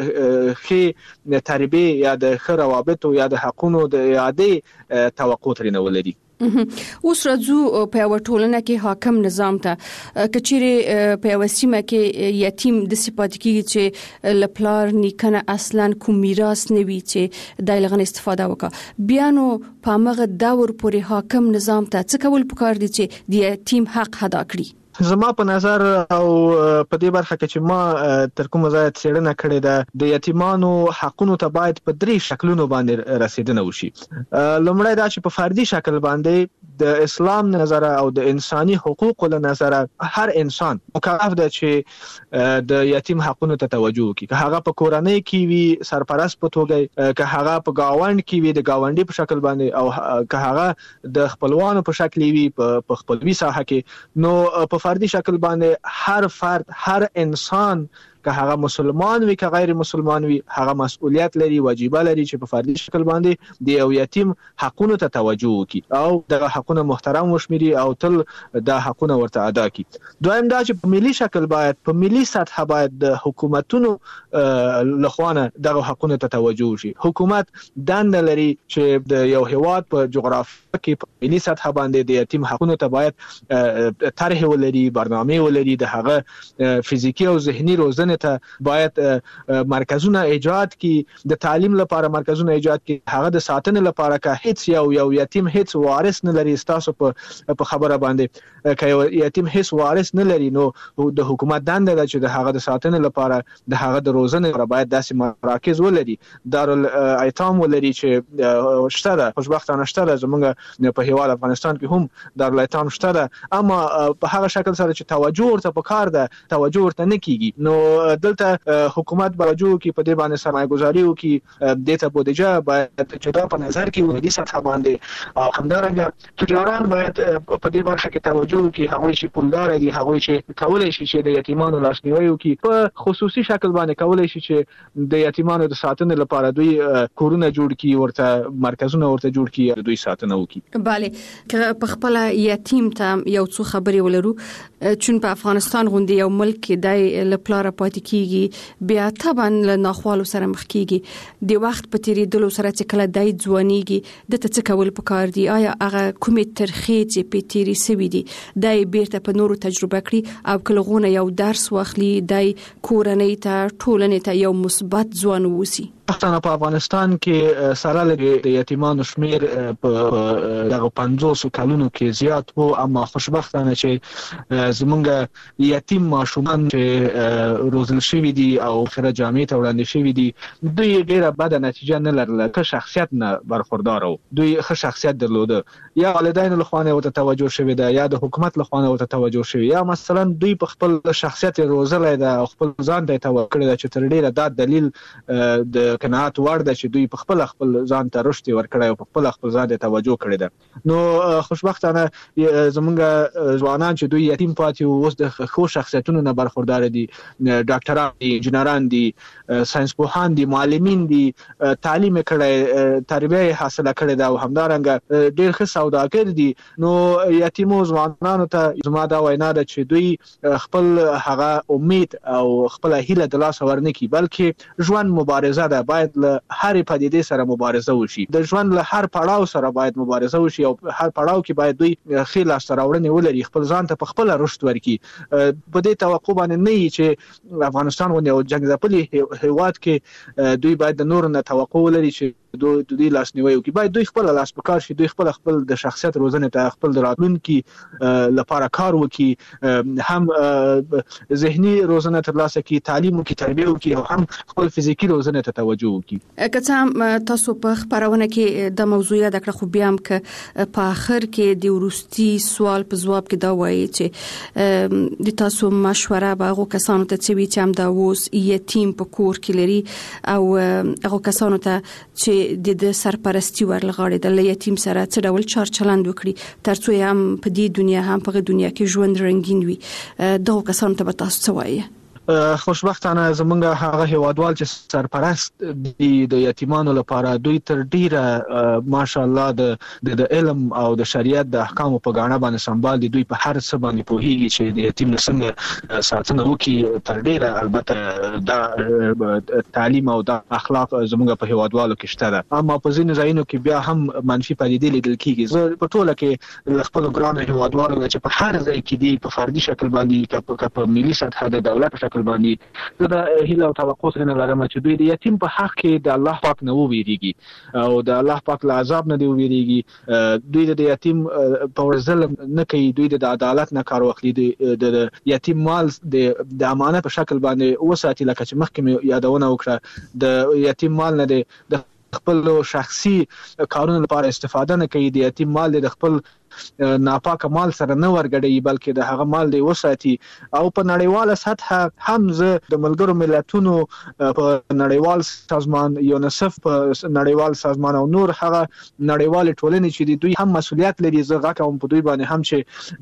ښې تربیه یا د ښه روابطو یا د حقونو د اعادې توقع ترې ولري. اوس راځو په یو ټولنه کې حاکم نظام ته، کچېره په یو سیمه کې یتیم د صفات کې چې لپلار نیکنه اصلا کوم میراث نه وي چې د لغن استفاده وکړه، بیا نو په مغه داور پورې حاکم نظام ته څه کول پکار دي چې د یتیم حق ادا کړي؟ زما په نظر او په دې برخه کې چې ما تر کومه ځای څېړنه کړې ده، د یتیمانو حقونو ته باید په درې شکلونو باندې رسیدنه وشي. لومړی دا چې په فردي شکل باندې د اسلام نظر او د انساني حقوقو له نظر هر انسان مکلف ده چې د یتیم حقونو ته توجه وکړي، که هغه په کورنۍ کې وي سرپرست په توګه، که هغه په گاوند کې وي د گاونډي په شکل باندې، او که هغه د خپلوانو په شکل وي په خپلوي ساحه کې. نو په فردي شکل باندې هر فرد، هر انسان، که هغه مسلمان وي که غیر مسلمان وي، هغه مسؤلیت لري، واجبہ لري چې په فردي شکل باندې د یو یتیم حقونو ته توجه وکړي او دغه حقونه محترم وشمېري او تل د حقونه ورته ادا کړي. دویم دا چې په ملي شکل باید، په ملي سطح باید د حکومتونو لخوانه دغه حقونه ته توجه وشي. حکومت دنده لري چې د یو هیواد په جغرافیه کې په ملي سطح باندې د یتیم حقونو ته باید طرح ولري، برنامه ولري، د هغه فزیکی او ذهني روزنه روزنې ته باید مرکزونه ایجاد کړي، د تعلیم لپاره مرکزونه ایجاد کړي، هغه د ساتنې لپاره که هیڅ یو یو یتیم هیڅ وارث نه لري، تاسو په په خبره باندې که یو یتیم هیڅ وارث نه لري نو د حکومت دنده ده چې د هغه د ساتنې لپاره د هغه د روزنې لپاره باید داسې مراکز ولري، دارالایتام ولري چې شته ده، خوشبختانه شته ده، زمونږ په هیواد افغانستان کې هم دارالایتام شته ده، اما په هغه شکل سره چې توجه ورته پکار ده توجه ورته نه کیږي. نو دلته حکومت توجه کوي، په دې باندې سرمایه گذاري وکړي، د ته بودیجه باید جدا په نظر کې ولري سطح باندې، او همدارنګه تجاران باید په دې برخه کې توجه وکړي، هغوی چې پولدار دي، هغوی چې کولای شي چې د یتیمانو لاسنیوي وکړي، په خصوصي شکل باندې کولای شي چې د یتیمانو د ساتنې لپاره دوی کورونه جوړ کړي، ورته مرکزونه ورته جوړ کړي، دوی ساتنه وکړي. bale که په خپل یتیم ته یو څو خبرې ولرو، چون په افغانستان غوندي یو ملک کې د لپاره پاتې کیږي، بیا طبعا له ناخوالو سره مخ کیږي، د وخت په تیریدلو سره چې کله دای ځوانيږي د ته څه کول پکار دي، آیا هغه کومې ترخې چې په تیری سوي دي دای بیرته په نورو تجربه کړي او کلهونه یو درس واخلي، دای کورنۍ ته ټولنې ته یو مثبت ځوان ووسی؟ پښتانه په افغانستان کې سره لري د یتیمانو شمیر په دغه پنځوس کلونو کې زیات وو، اما خوشبختانه چې زمونږ یتیم ماشومان چې روزل شوی دي او خره جامع ته وړاندې شوی دي، دوی ډیره بده نتیجه نه لرله، که شخصیت نه برخوردار وو، دوی ښه شخصیت درلوده، یا والدین له خوا نه ورته توجه شوی ده، یا د حکومت له خوا نه ورته توجه شوی، یا مثلا دوی په خپل شخصیت روزلای ده او خپل ځان ته توجه کړی ده، چې تر ډیره دا دلیل د قناعت وړ ده چې دوی په خپل خپل ځان ته رشد ورکړی او په خپل خپل ځان ته توجه کړی ده. نو خوشبختانه زمونږ ځوانان چې دوی یتیم پاتې وو، اوس د ښو شخصیتونو نه برخوردار دي، ډاکټران دي، انجینران دي، ساينس پوهان دي، معلمین دي، تعلیم کړی، تربیه حاصله کړې ده، او همدارنګه ډېر ښه سوداګر دي. نو یتیمو ځوانانو ته زما دا وینا ده چې دوی خپل هغه امید او خپل هیله د لاسه ورنکړي، بلکې ژوند مبارزه ده، باید له هرې پدیدې سره مبارزه وشي، د ژوند له هر پړاو سره باید مبارزه وشي، او هر پړاو کې باید دوی ښې لاسته راوړنې ولري، خپل ځان ته په خپله رشد ورکړي. په دې توقع باندې نه وي چې افغانستان غوندې یو جنګ ځپلي هېواد کې دوی باید د نورو نه توقع ولري چې دوی دوی لاسنیوي وکړي، باید دوی خپل لاس په کار شي، دوی خپل خپل د شخصیت روزنې ته، خپل د راتلونکي لپاره کار وکړي، هم ذهني روزنه ترلاسه کړي، تعلیم وکړي، تربیه وکړي، او هم خپل فزیکي روزنې ته توجه وکړي. که څه هم تاسو په خبرونه کې د موضوع یاد کړه، خو بیا هم که په اخر کې د ورستي سوال په جواب کې دا وایي چې د تاسو مشوره به هغه کسانو ته چې چې هم دا اوس یتیم په کور کې لري، او هغه کسانو ته چې د سرپرستی ورلغاړي د یتیم سره څه ډول چار چلند وکړي ترڅو هم په دې دنیا هم په دنیا کې ژوند رنگین وي، دغه کسانو ته به تاسو څه وایي؟ خوشبختانه زمونږ هغه هیوادوال چې سرپرست دي د یتیمانو لپاره، دوی تر ډیره ماشاءالله د د علم او د شریعت د احکامو په غاڼه باندې سمبال دي، دوی په هر څه باندې پوهیږي چې د یتیم څنګه ساتنه وکړي. تر ډیره البته دا تعلیم او د اخلاق زمونږ په هیوادوالو کې شته ده، اما په ځینو ځایونو کې بیا هم منفي پدیدې لیدل کیږي. زه په ټوله کې خپل ګران هیوادوالو چې په هر ځای کې دي، په فردي شکل باندې، په ملي سطح د دولت شکل باندې، زه د هیله او توقع څخه لرم چې دوی د یتیم په حق کې د الله پاک نه وویریږي او د الله پاک له عذاب نه دی وویریږي، دوی د یتیم په ظلم نه کوي، دوی د عدالت نه کار واخلي، د یتیم مال د امانت په شکل باندې وساتي، لکه چې مخکې یادونه وکړه، د یتیم مال نه د خپل شخصي کارونو لپاره استفاده نه کوي، د یتیم مال د خپل ناپاک مال سره نه ورګړي، بلکې د هغه مال دی وساتي. او په نړیواله سطح هم زه د ملګرو ملتونو په نړیوال سازمان یونیسف، په نړیوال سازمان او نور هغه نړیوال ټولنې چې دوی هم مسؤلیت لري، زه غواړم کوم په دوی باندې هم چې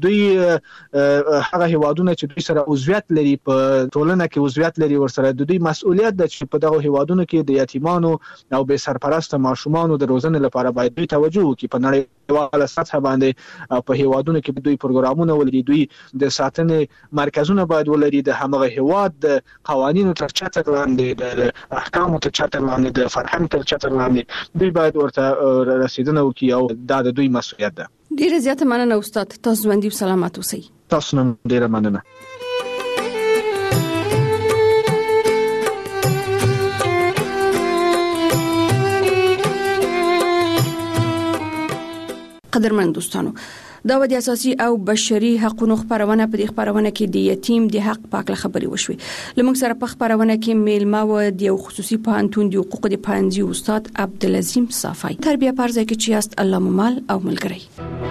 دوی هغه هیوادونه چې دوی سره عضویت لري په ټولنه کې عضویت لري، ورسره د دوی مسؤلیت ده چې په دغه هیوادونو کې د یتیمانو او بې سرپرسته ماشومانو د روزنې لپاره باید دوی توجه وکړي. په نړیواله سطح باندې په هیوادونو کې دوی پروګرامونه ولري، دوی د ساتنې مرکزونه باید ولري، د همغه هیواد د قوانینو تر چتر لاندې، د احکامو تر چتر لاندې، د فرهنګ تر چتر لاندې دوی باید ورته رسیدنه وکړي، او دا د دوی مسؤلیت ده. ډیره زیاته مننه استاد، تاسو ژوندۍ او سلامت اوسئ. تاسو نن ډیره مننه. قدرمن دوستانو دا و د اساسي او بشري حقوقو خبرونه په دې خبرونه کې د یتیم د حق پاک خبري وشوي لمونږ سره په خبرونه کې میلمه و د خصوصي پوهنتون د حقوق د پوهنځي استاد عبدالعظیم صافی تربیه پرځای کې چې است الله ممال او ملګری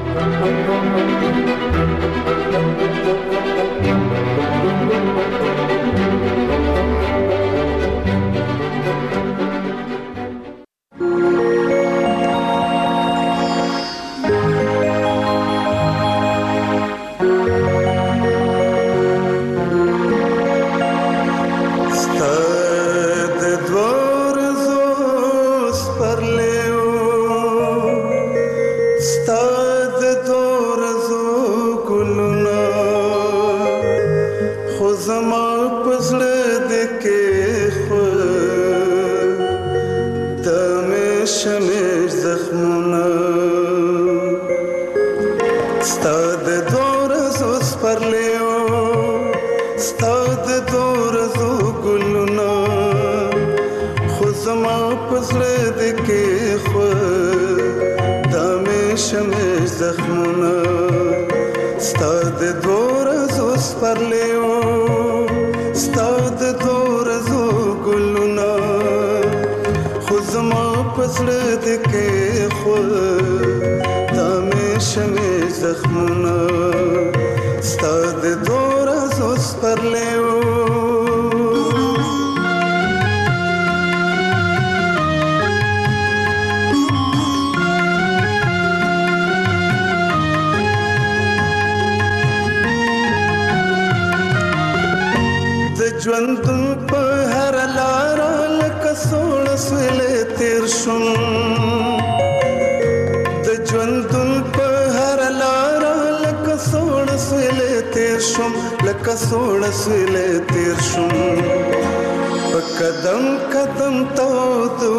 کسوړ سویلې تیر شوم په قدم قدم تاودو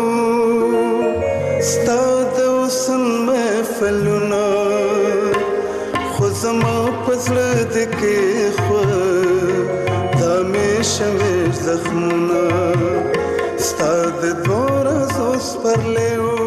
ستاد وسن محفلونه خو زما پسړه د کې خو د مې شمیر زخمونه ستاد دور زوس پرلېو